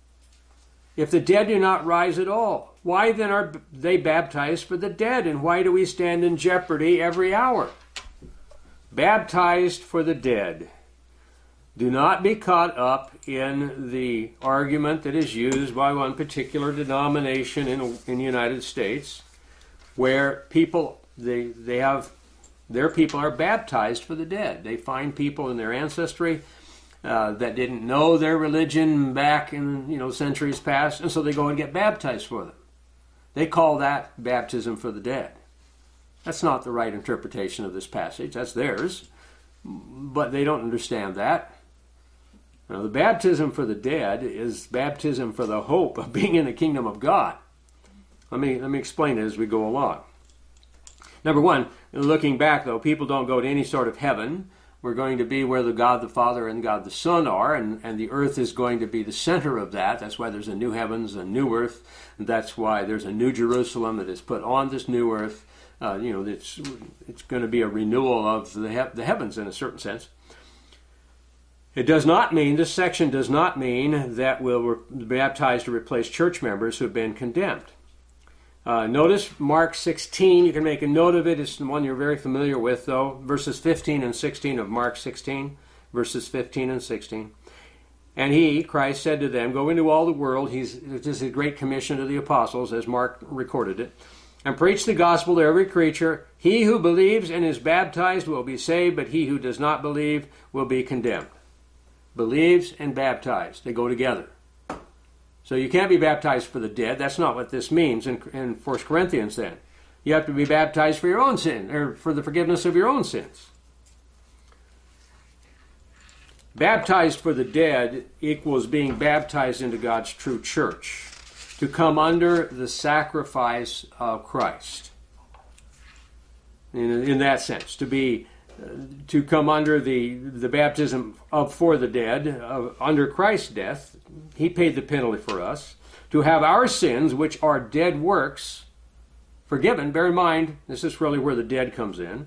If the dead do not rise at all, why then are they baptized for the dead? And why do we stand in jeopardy every hour? Baptized for the dead. Do not be caught up in the argument that is used by one particular denomination in the United States, where people, their people are baptized for the dead. They find people in their ancestry that didn't know their religion back in centuries past, and so they go and get baptized for them. They call that baptism for the dead. That's not the right interpretation of this passage. That's theirs, but they don't understand that. Now, the baptism for the dead is baptism for the hope of being in the kingdom of God. Let me explain it as we go along. Number one, looking back, though, people don't go to any sort of heaven. We're going to be where the God the Father and God the Son are, and the earth is going to be the center of that. That's why there's a new heavens, a new earth. And that's why there's a new Jerusalem that is put on this new earth. It's going to be a renewal of the heavens in a certain sense. It does not mean, this section does not mean that we'll be baptized to replace church members who have been condemned. Notice Mark 16. You can make a note of it. It's the one you're very familiar with, though. Verses 15 and 16 of Mark 16. Verses 15 and 16. And he, Christ, said to them, go into all the world. This is a great commission to the apostles, as Mark recorded it. And preach the gospel to every creature. He who believes and is baptized will be saved, but he who does not believe will be condemned. Believes and baptized, they go together. So you can't be baptized for the dead. That's not what this means in 1 Corinthians then. You have to be baptized for your own sin, or for the forgiveness of your own sins. Baptized for the dead equals being baptized into God's true church, to come under the sacrifice of Christ. In that sense, to come under the baptism for the dead, under Christ's death. He paid the penalty for us. To have our sins, which are dead works, forgiven. Bear in mind, this is really where the dead comes in.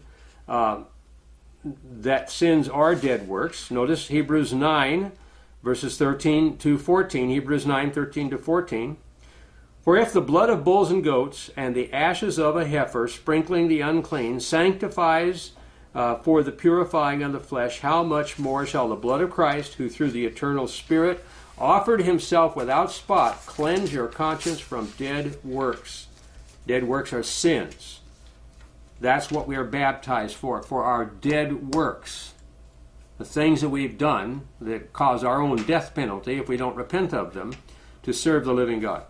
That sins are dead works. Notice Hebrews 9, verses 13 to 14. Hebrews 9, 13 to 14. For if the blood of bulls and goats and the ashes of a heifer, sprinkling the unclean, sanctifies for the purifying of the flesh, how much more shall the blood of Christ, who through the eternal Spirit offered himself without spot, cleanse your conscience from dead works. Dead works are sins. That's what we are baptized for our dead works. The things that we've done that cause our own death penalty if we don't repent of them, to serve the living God.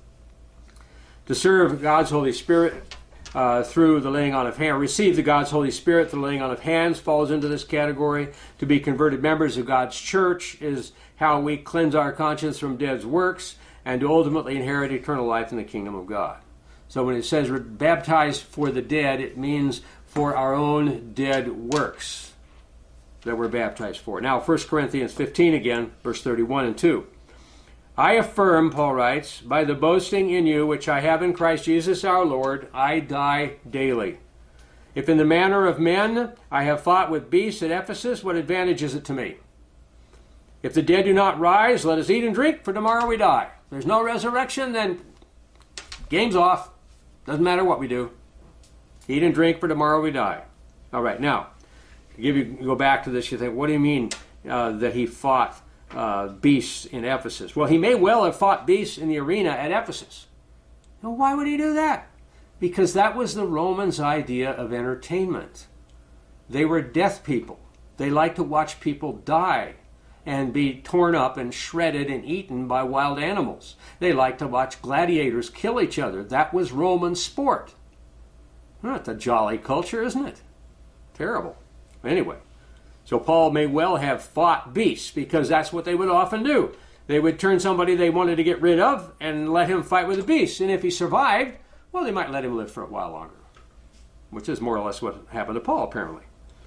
To serve God's Holy Spirit through the laying on of hands, receive the God's Holy Spirit through the laying on of hands falls into this category. To be converted members of God's church is how we cleanse our conscience from dead works, and to ultimately inherit eternal life in the kingdom of God. So when it says we're baptized for the dead, it means for our own dead works that we're baptized for. Now, 1 Corinthians 15 again, verse 31 and 2. I affirm, Paul writes, by the boasting in you which I have in Christ Jesus our Lord, I die daily. If in the manner of men I have fought with beasts at Ephesus, what advantage is it to me? If the dead do not rise, let us eat and drink, for tomorrow we die. If there's no resurrection, then game's off. Doesn't matter what we do. Eat and drink, for tomorrow we die. All right, now, go back to this, you think, what do you mean that he fought beasts in Ephesus? Well, he may well have fought beasts in the arena at Ephesus. Now, why would he do that? Because that was the Romans' idea of entertainment. They were death people. They liked to watch people die and be torn up and shredded and eaten by wild animals. They liked to watch gladiators kill each other. That was Roman sport. That's a jolly culture, isn't it? Terrible. Anyway, so Paul may well have fought beasts, because that's what they would often do. They would turn somebody they wanted to get rid of and let him fight with the beasts. And if he survived, well, they might let him live for a while longer, which is more or less what happened to Paul, apparently.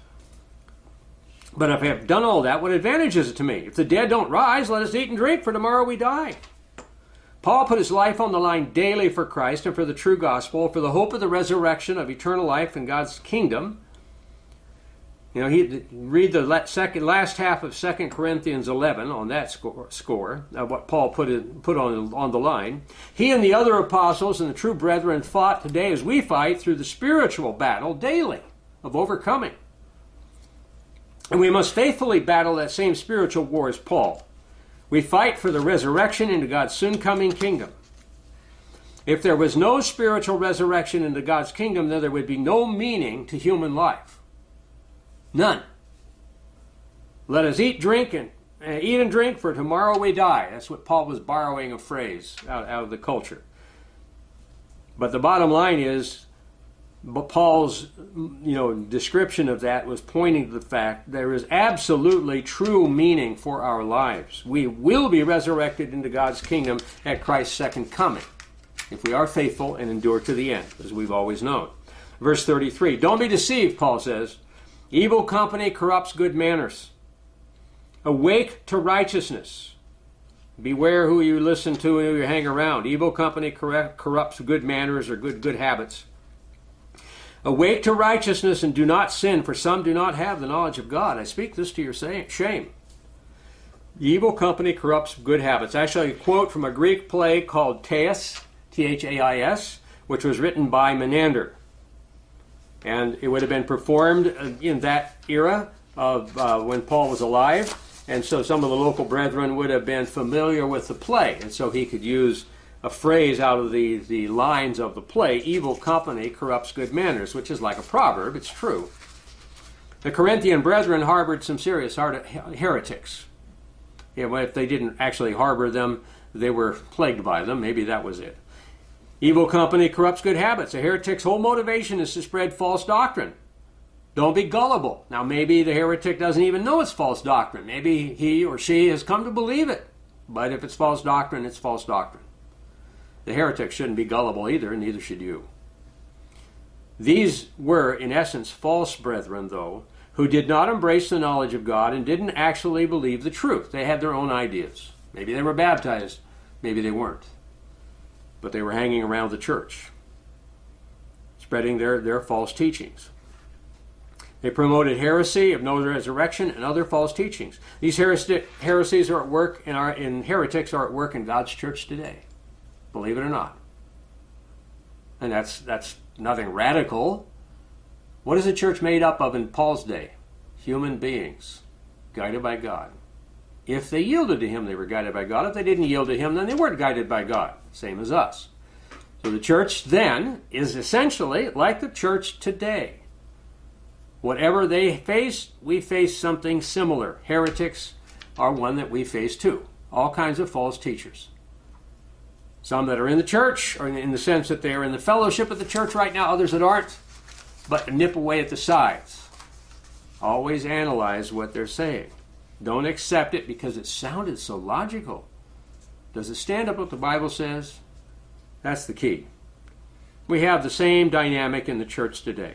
But if I have done all that, what advantage is it to me? If the dead don't rise, let us eat and drink, for tomorrow we die. Paul put his life on the line daily for Christ and for the true gospel, for the hope of the resurrection of eternal life in God's kingdom. You know, he read the last half of 2 Corinthians 11 on that score of what Paul put on the line. He and the other apostles and the true brethren fought today as we fight through the spiritual battle daily of overcoming. And we must faithfully battle that same spiritual war as Paul. We fight for the resurrection into God's soon-coming kingdom. If there was no spiritual resurrection into God's kingdom, then there would be no meaning to human life. None. Let us eat and drink, for tomorrow we die. That's what Paul was borrowing a phrase out of the culture. But the bottom line is, Paul's description of that was pointing to the fact there is absolutely true meaning for our lives. We will be resurrected into God's kingdom at Christ's second coming, if we are faithful and endure to the end, as we've always known. Verse 33, don't be deceived, Paul says. Evil company corrupts good manners. Awake to righteousness. Beware who you listen to and who you hang around. Evil company corrupts good manners or good habits. Awake to righteousness and do not sin, for some do not have the knowledge of God. I speak this to your shame. Evil company corrupts good habits. Actually, a quote from a Greek play called Thais, Thais, which was written by Menander. And it would have been performed in that era of when Paul was alive. And so some of the local brethren would have been familiar with the play. And so he could use a phrase out of the lines of the play, evil company corrupts good manners, which is like a proverb. It's true. The Corinthian brethren harbored some serious heretics. If they didn't actually harbor them, they were plagued by them. Maybe that was it. Evil company corrupts good habits. A heretic's whole motivation is to spread false doctrine. Don't be gullible. Now, maybe the heretic doesn't even know it's false doctrine. Maybe he or she has come to believe it. But if it's false doctrine, it's false doctrine. The heretic shouldn't be gullible either, and neither should you. These were, in essence, false brethren, though, who did not embrace the knowledge of God and didn't actually believe the truth. They had their own ideas. Maybe they were baptized. Maybe they weren't. But they were hanging around the church, spreading their false teachings. They promoted heresy of no resurrection and other false teachings. These heresies are at work and heretics are at work in God's church today. Believe it or not. And that's nothing radical. What is the church made up of in Paul's day? Human beings, guided by God. If they yielded to him, they were guided by God. If they didn't yield to him, then they weren't guided by God. Same as us. So the church then is essentially like the church today. Whatever they face, we face something similar. Heretics are one that we face too. All kinds of false teachers. Some that are in the church, or in the sense that they are in the fellowship of the church right now, others that aren't, but nip away at the sides. Always analyze what they're saying. Don't accept it because it sounded so logical. Does it stand up what the Bible says? That's the key. We have the same dynamic in the church today.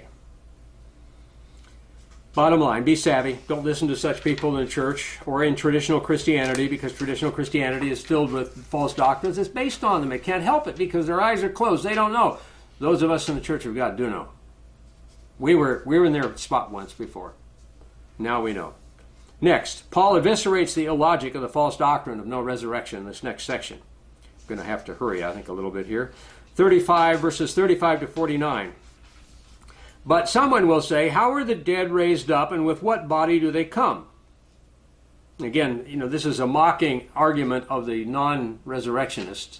Bottom line, be savvy. Don't listen to such people in the church or in traditional Christianity, because traditional Christianity is filled with false doctrines. It's based on them. It can't help it because their eyes are closed. They don't know. Those of us in the Church of God do know. We were in their spot once before. Now we know. Next, Paul eviscerates the illogic of the false doctrine of no resurrection in this next section. I'm going to have to hurry, I think, a little bit here. 35, verses 35 to 49. But someone will say, how are the dead raised up, and with what body do they come? Again, this is a mocking argument of the non-resurrectionists.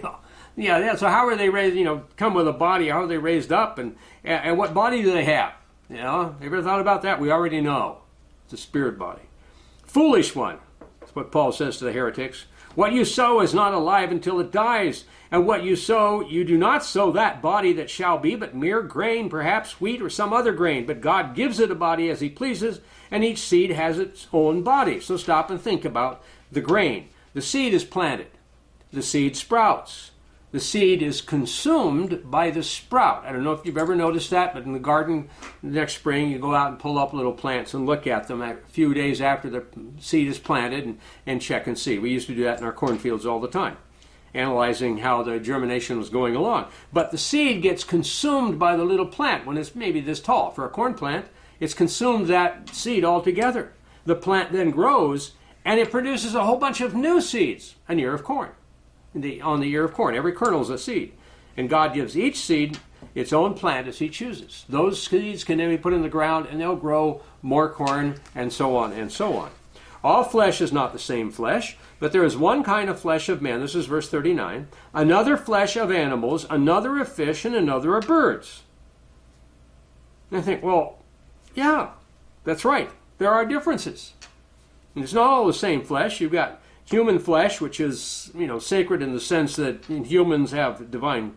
So how are they raised, come with a body, how are they raised up, and what body do they have? Have you ever thought about that? We already know. It's a spirit body. Foolish one. That's what Paul says to the heretics. What you sow is not alive until it dies. And what you sow, you do not sow that body that shall be, but mere grain, perhaps wheat or some other grain. But God gives it a body as he pleases, and each seed has its own body. So stop and think about the grain. The seed is planted. The seed sprouts. The seed is consumed by the sprout. I don't know if you've ever noticed that, but in the garden next spring, you go out and pull up little plants and look at them a few days after the seed is planted and check and see. We used to do that in our cornfields all the time, analyzing how the germination was going along. But the seed gets consumed by the little plant when it's maybe this tall. For a corn plant, it's consumed that seed altogether. The plant then grows, and it produces a whole bunch of new seeds, an ear of corn. On the ear of corn. Every kernel is a seed. And God gives each seed its own plant as he chooses. Those seeds can then be put in the ground and they'll grow more corn, and so on and so on. All flesh is not the same flesh, but there is one kind of flesh of men. This is verse 39. Another flesh of animals, another of fish, and another of birds. And I think, well, yeah, that's right. There are differences. And it's not all the same flesh. You've got human flesh, which is, sacred in the sense that humans have divine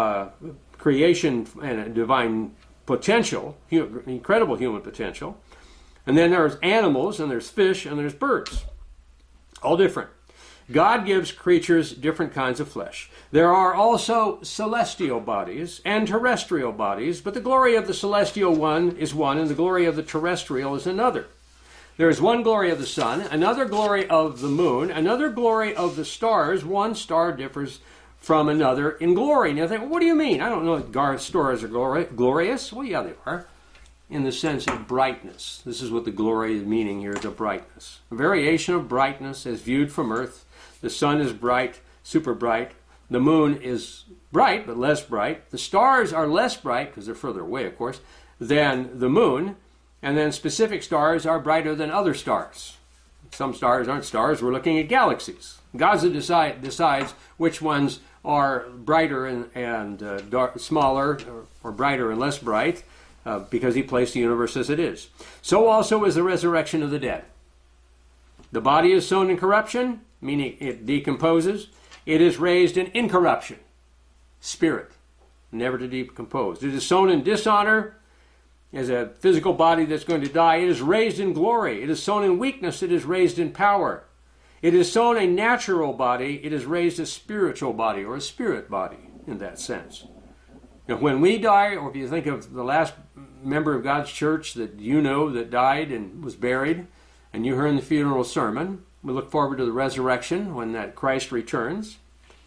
creation and divine potential, incredible human potential. And then there's animals, and there's fish, and there's birds. All different. God gives creatures different kinds of flesh. There are also celestial bodies and terrestrial bodies, but the glory of the celestial one is one, and the glory of the terrestrial is another. There is one glory of the sun, another glory of the moon, another glory of the stars. One star differs from another in glory. Now you think, well, what do you mean? I don't know if stars are glorious. Well, yeah, they are, in the sense of brightness. This is what the glory is meaning here, the brightness. A variation of brightness as viewed from earth. The sun is bright, super bright. The moon is bright, but less bright. The stars are less bright, because they're further away, of course, than the moon. And then specific stars are brighter than other stars. Some stars aren't stars. We're looking at galaxies. God decides which ones are brighter and smaller, or brighter and less bright, because he placed the universe as it is. So also is the resurrection of the dead. The body is sown in corruption, meaning it decomposes. It is raised in incorruption, spirit, never to decompose. It is sown in dishonor, as a physical body that's going to die. It is raised in glory. It is sown in weakness. It is raised in power. It is sown a natural body. It is raised a spiritual body, or a spirit body in that sense. Now, when we die, or if you think of the last member of God's church that you know that died and was buried, and you heard in the funeral sermon, we look forward to the resurrection when that Christ returns.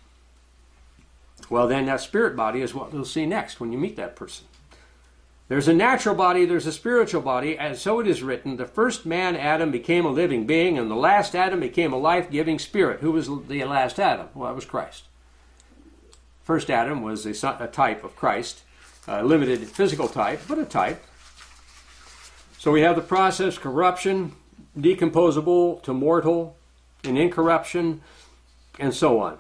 Well, then that spirit body is what you'll see next when you meet that person. There's a natural body, there's a spiritual body, and so it is written, the first man, Adam, became a living being, and the last Adam became a life-giving spirit. Who was the last Adam? Well, it was Christ. First Adam was a type of Christ, a limited physical type, but a type. So we have the process, corruption, decomposable to mortal, and incorruption, and so on.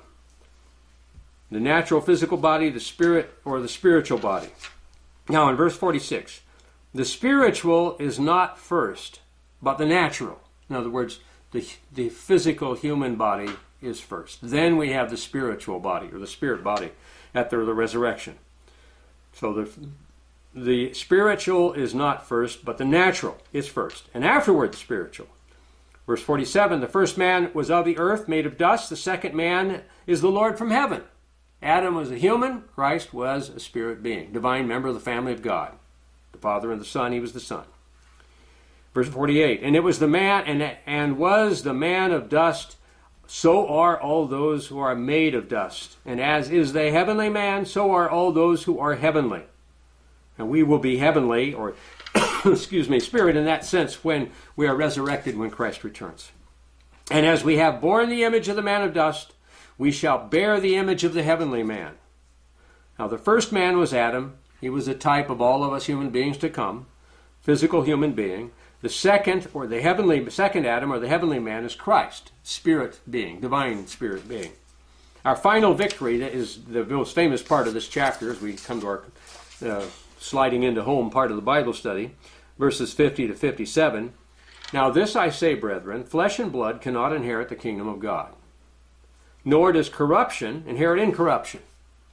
The natural physical body, the spirit, or the spiritual body. Now in verse 46, the spiritual is not first, but the natural. In other words, the physical human body is first. Then we have the spiritual body, or the spirit body, at the resurrection. So the spiritual is not first, but the natural is first, and afterward the spiritual. Verse 47, the first man was of the earth, made of dust. The second man is the Lord from heaven. Adam was a human, Christ was a spirit being, divine member of the family of God. The Father and the Son, he was the Son. Verse 48, and it was the man, and was the man of dust, so are all those who are made of dust. And as is the heavenly man, so are all those who are heavenly. And we will be heavenly, or spirit in that sense, when we are resurrected when Christ returns. And as we have borne the image of the man of dust, we shall bear the image of the heavenly man. Now the first man was Adam. He was a type of all of us human beings to come, physical human being. The second, or the second Adam, or the heavenly man, is Christ, spirit being, divine spirit being. Our final victory, that is the most famous part of this chapter, as we come to our sliding into home part of the Bible study, verses 50 to 57. Now this I say, brethren, flesh and blood cannot inherit the kingdom of God, nor does corruption inherit incorruption.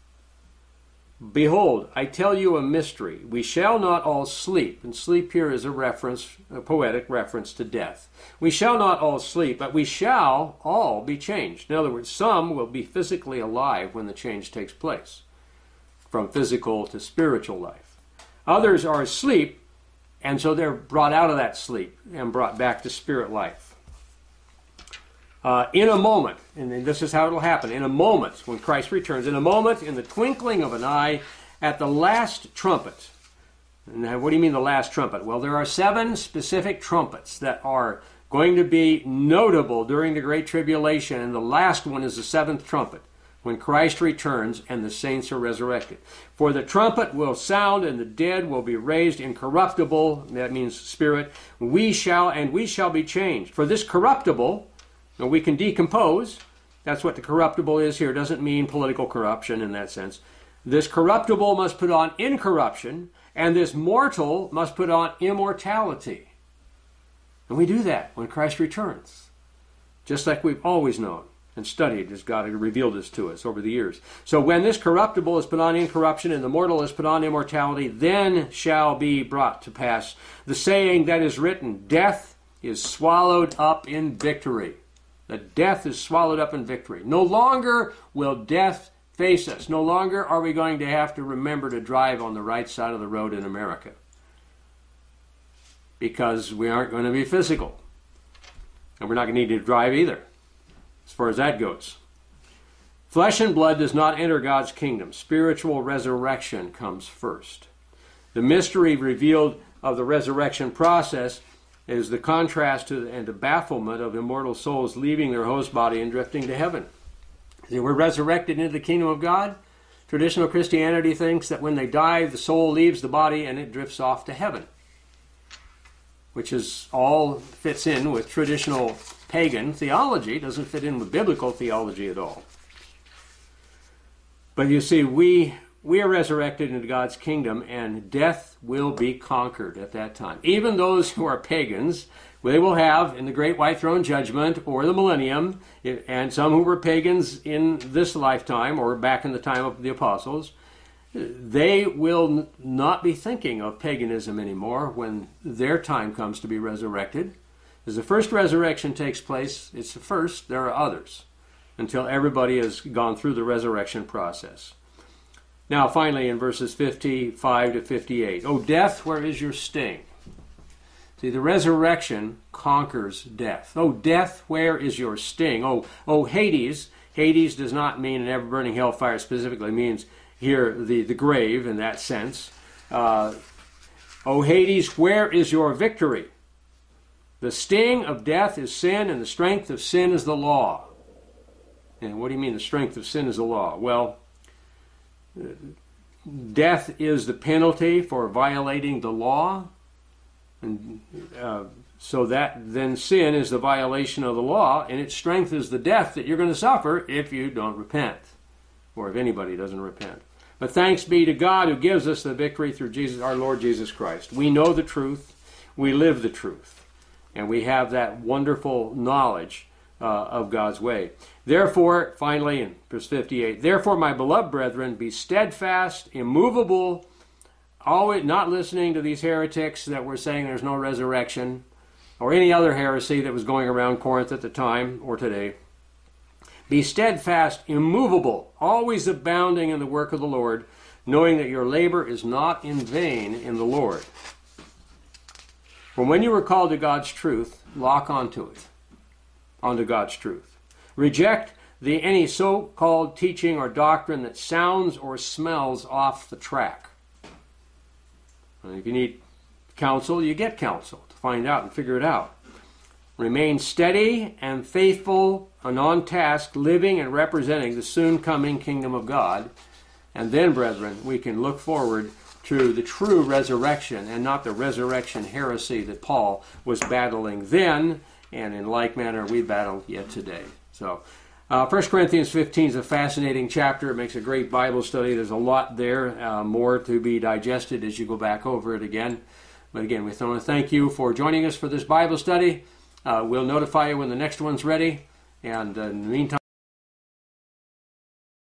Behold, I tell you a mystery. We shall not all sleep. And sleep here is a poetic reference to death. We shall not all sleep, but we shall all be changed. In other words, some will be physically alive when the change takes place, from physical to spiritual life. Others are asleep, and so they're brought out of that sleep and brought back to spirit life. In a moment, and this is how it will happen, in a moment, when Christ returns, in a moment, in the twinkling of an eye, at the last trumpet. And what do you mean the last trumpet? Well, there are 7 specific trumpets that are going to be notable during the Great Tribulation, and the last one is the 7th trumpet, when Christ returns and the saints are resurrected. For the trumpet will sound, and the dead will be raised incorruptible, that means spirit. We shall be changed. For this corruptible, now we can decompose. That's what the corruptible is here. It doesn't mean political corruption in that sense. This corruptible must put on incorruption, and this mortal must put on immortality. And we do that when Christ returns, just like we've always known and studied as God had revealed this to us over the years. So when this corruptible is put on incorruption and the mortal is put on immortality, then shall be brought to pass the saying that is written, death is swallowed up in victory. That death is swallowed up in victory. No longer will death face us. No longer are we going to have to remember to drive on the right side of the road in America, because we aren't going to be physical. And we're not going to need to drive either, as far as that goes. Flesh and blood does not enter God's kingdom. Spiritual resurrection comes first. The mystery revealed of the resurrection process is the contrast to and the bafflement of immortal souls leaving their host body and drifting to heaven. They were resurrected into the kingdom of God. Traditional Christianity thinks that when they die, the soul leaves the body and it drifts off to heaven, which is all fits in with traditional pagan theology. It doesn't fit in with biblical theology at all. But you see, we are resurrected into God's kingdom, and death will be conquered at that time. Even those who are pagans, they will have in the great white throne judgment or the millennium, and some who were pagans in this lifetime or back in the time of the apostles, they will not be thinking of paganism anymore when their time comes to be resurrected. As the first resurrection takes place, it's the first, there are others, until everybody has gone through the resurrection process. Now, finally, in verses 55 to 58, "O death, where is your sting?" See, the resurrection conquers death. "O death, where is your sting?" Oh, Hades. Hades does not mean an ever-burning hellfire specifically. It means here the grave in that sense. "O Hades, where is your victory? The sting of death is sin, and the strength of sin is the law." And what do you mean the strength of sin is the law? Well, death is the penalty for violating the law. And so that then sin is the violation of the law, and its strength is the death that you're going to suffer if you don't repent, or if anybody doesn't repent. But thanks be to God who gives us the victory through Jesus, our Lord Jesus Christ. We know the truth, we live the truth, and we have that wonderful knowledge of God's way. Therefore, finally, in verse 58, "Therefore, my beloved brethren, be steadfast, immovable," always not listening to these heretics that were saying there's no resurrection, or any other heresy that was going around Corinth at the time or today. "Be steadfast, immovable, always abounding in the work of the Lord, knowing that your labor is not in vain in the Lord." For when you were called to God's truth, lock onto it, onto God's truth. Reject any so-called teaching or doctrine that sounds or smells off the track. If you need counsel, you get counsel to find out and figure it out. Remain steady and faithful and on task, living and representing the soon coming kingdom of God. And then, brethren, we can look forward to the true resurrection and not the resurrection heresy that Paul was battling then, and in like manner we battle yet today. So 1 Corinthians 15 is a fascinating chapter. It makes a great Bible study. There's a lot there, more to be digested as you go back over it again. But again, we want to thank you for joining us for this Bible study. We'll notify you when the next one's ready. And in the meantime,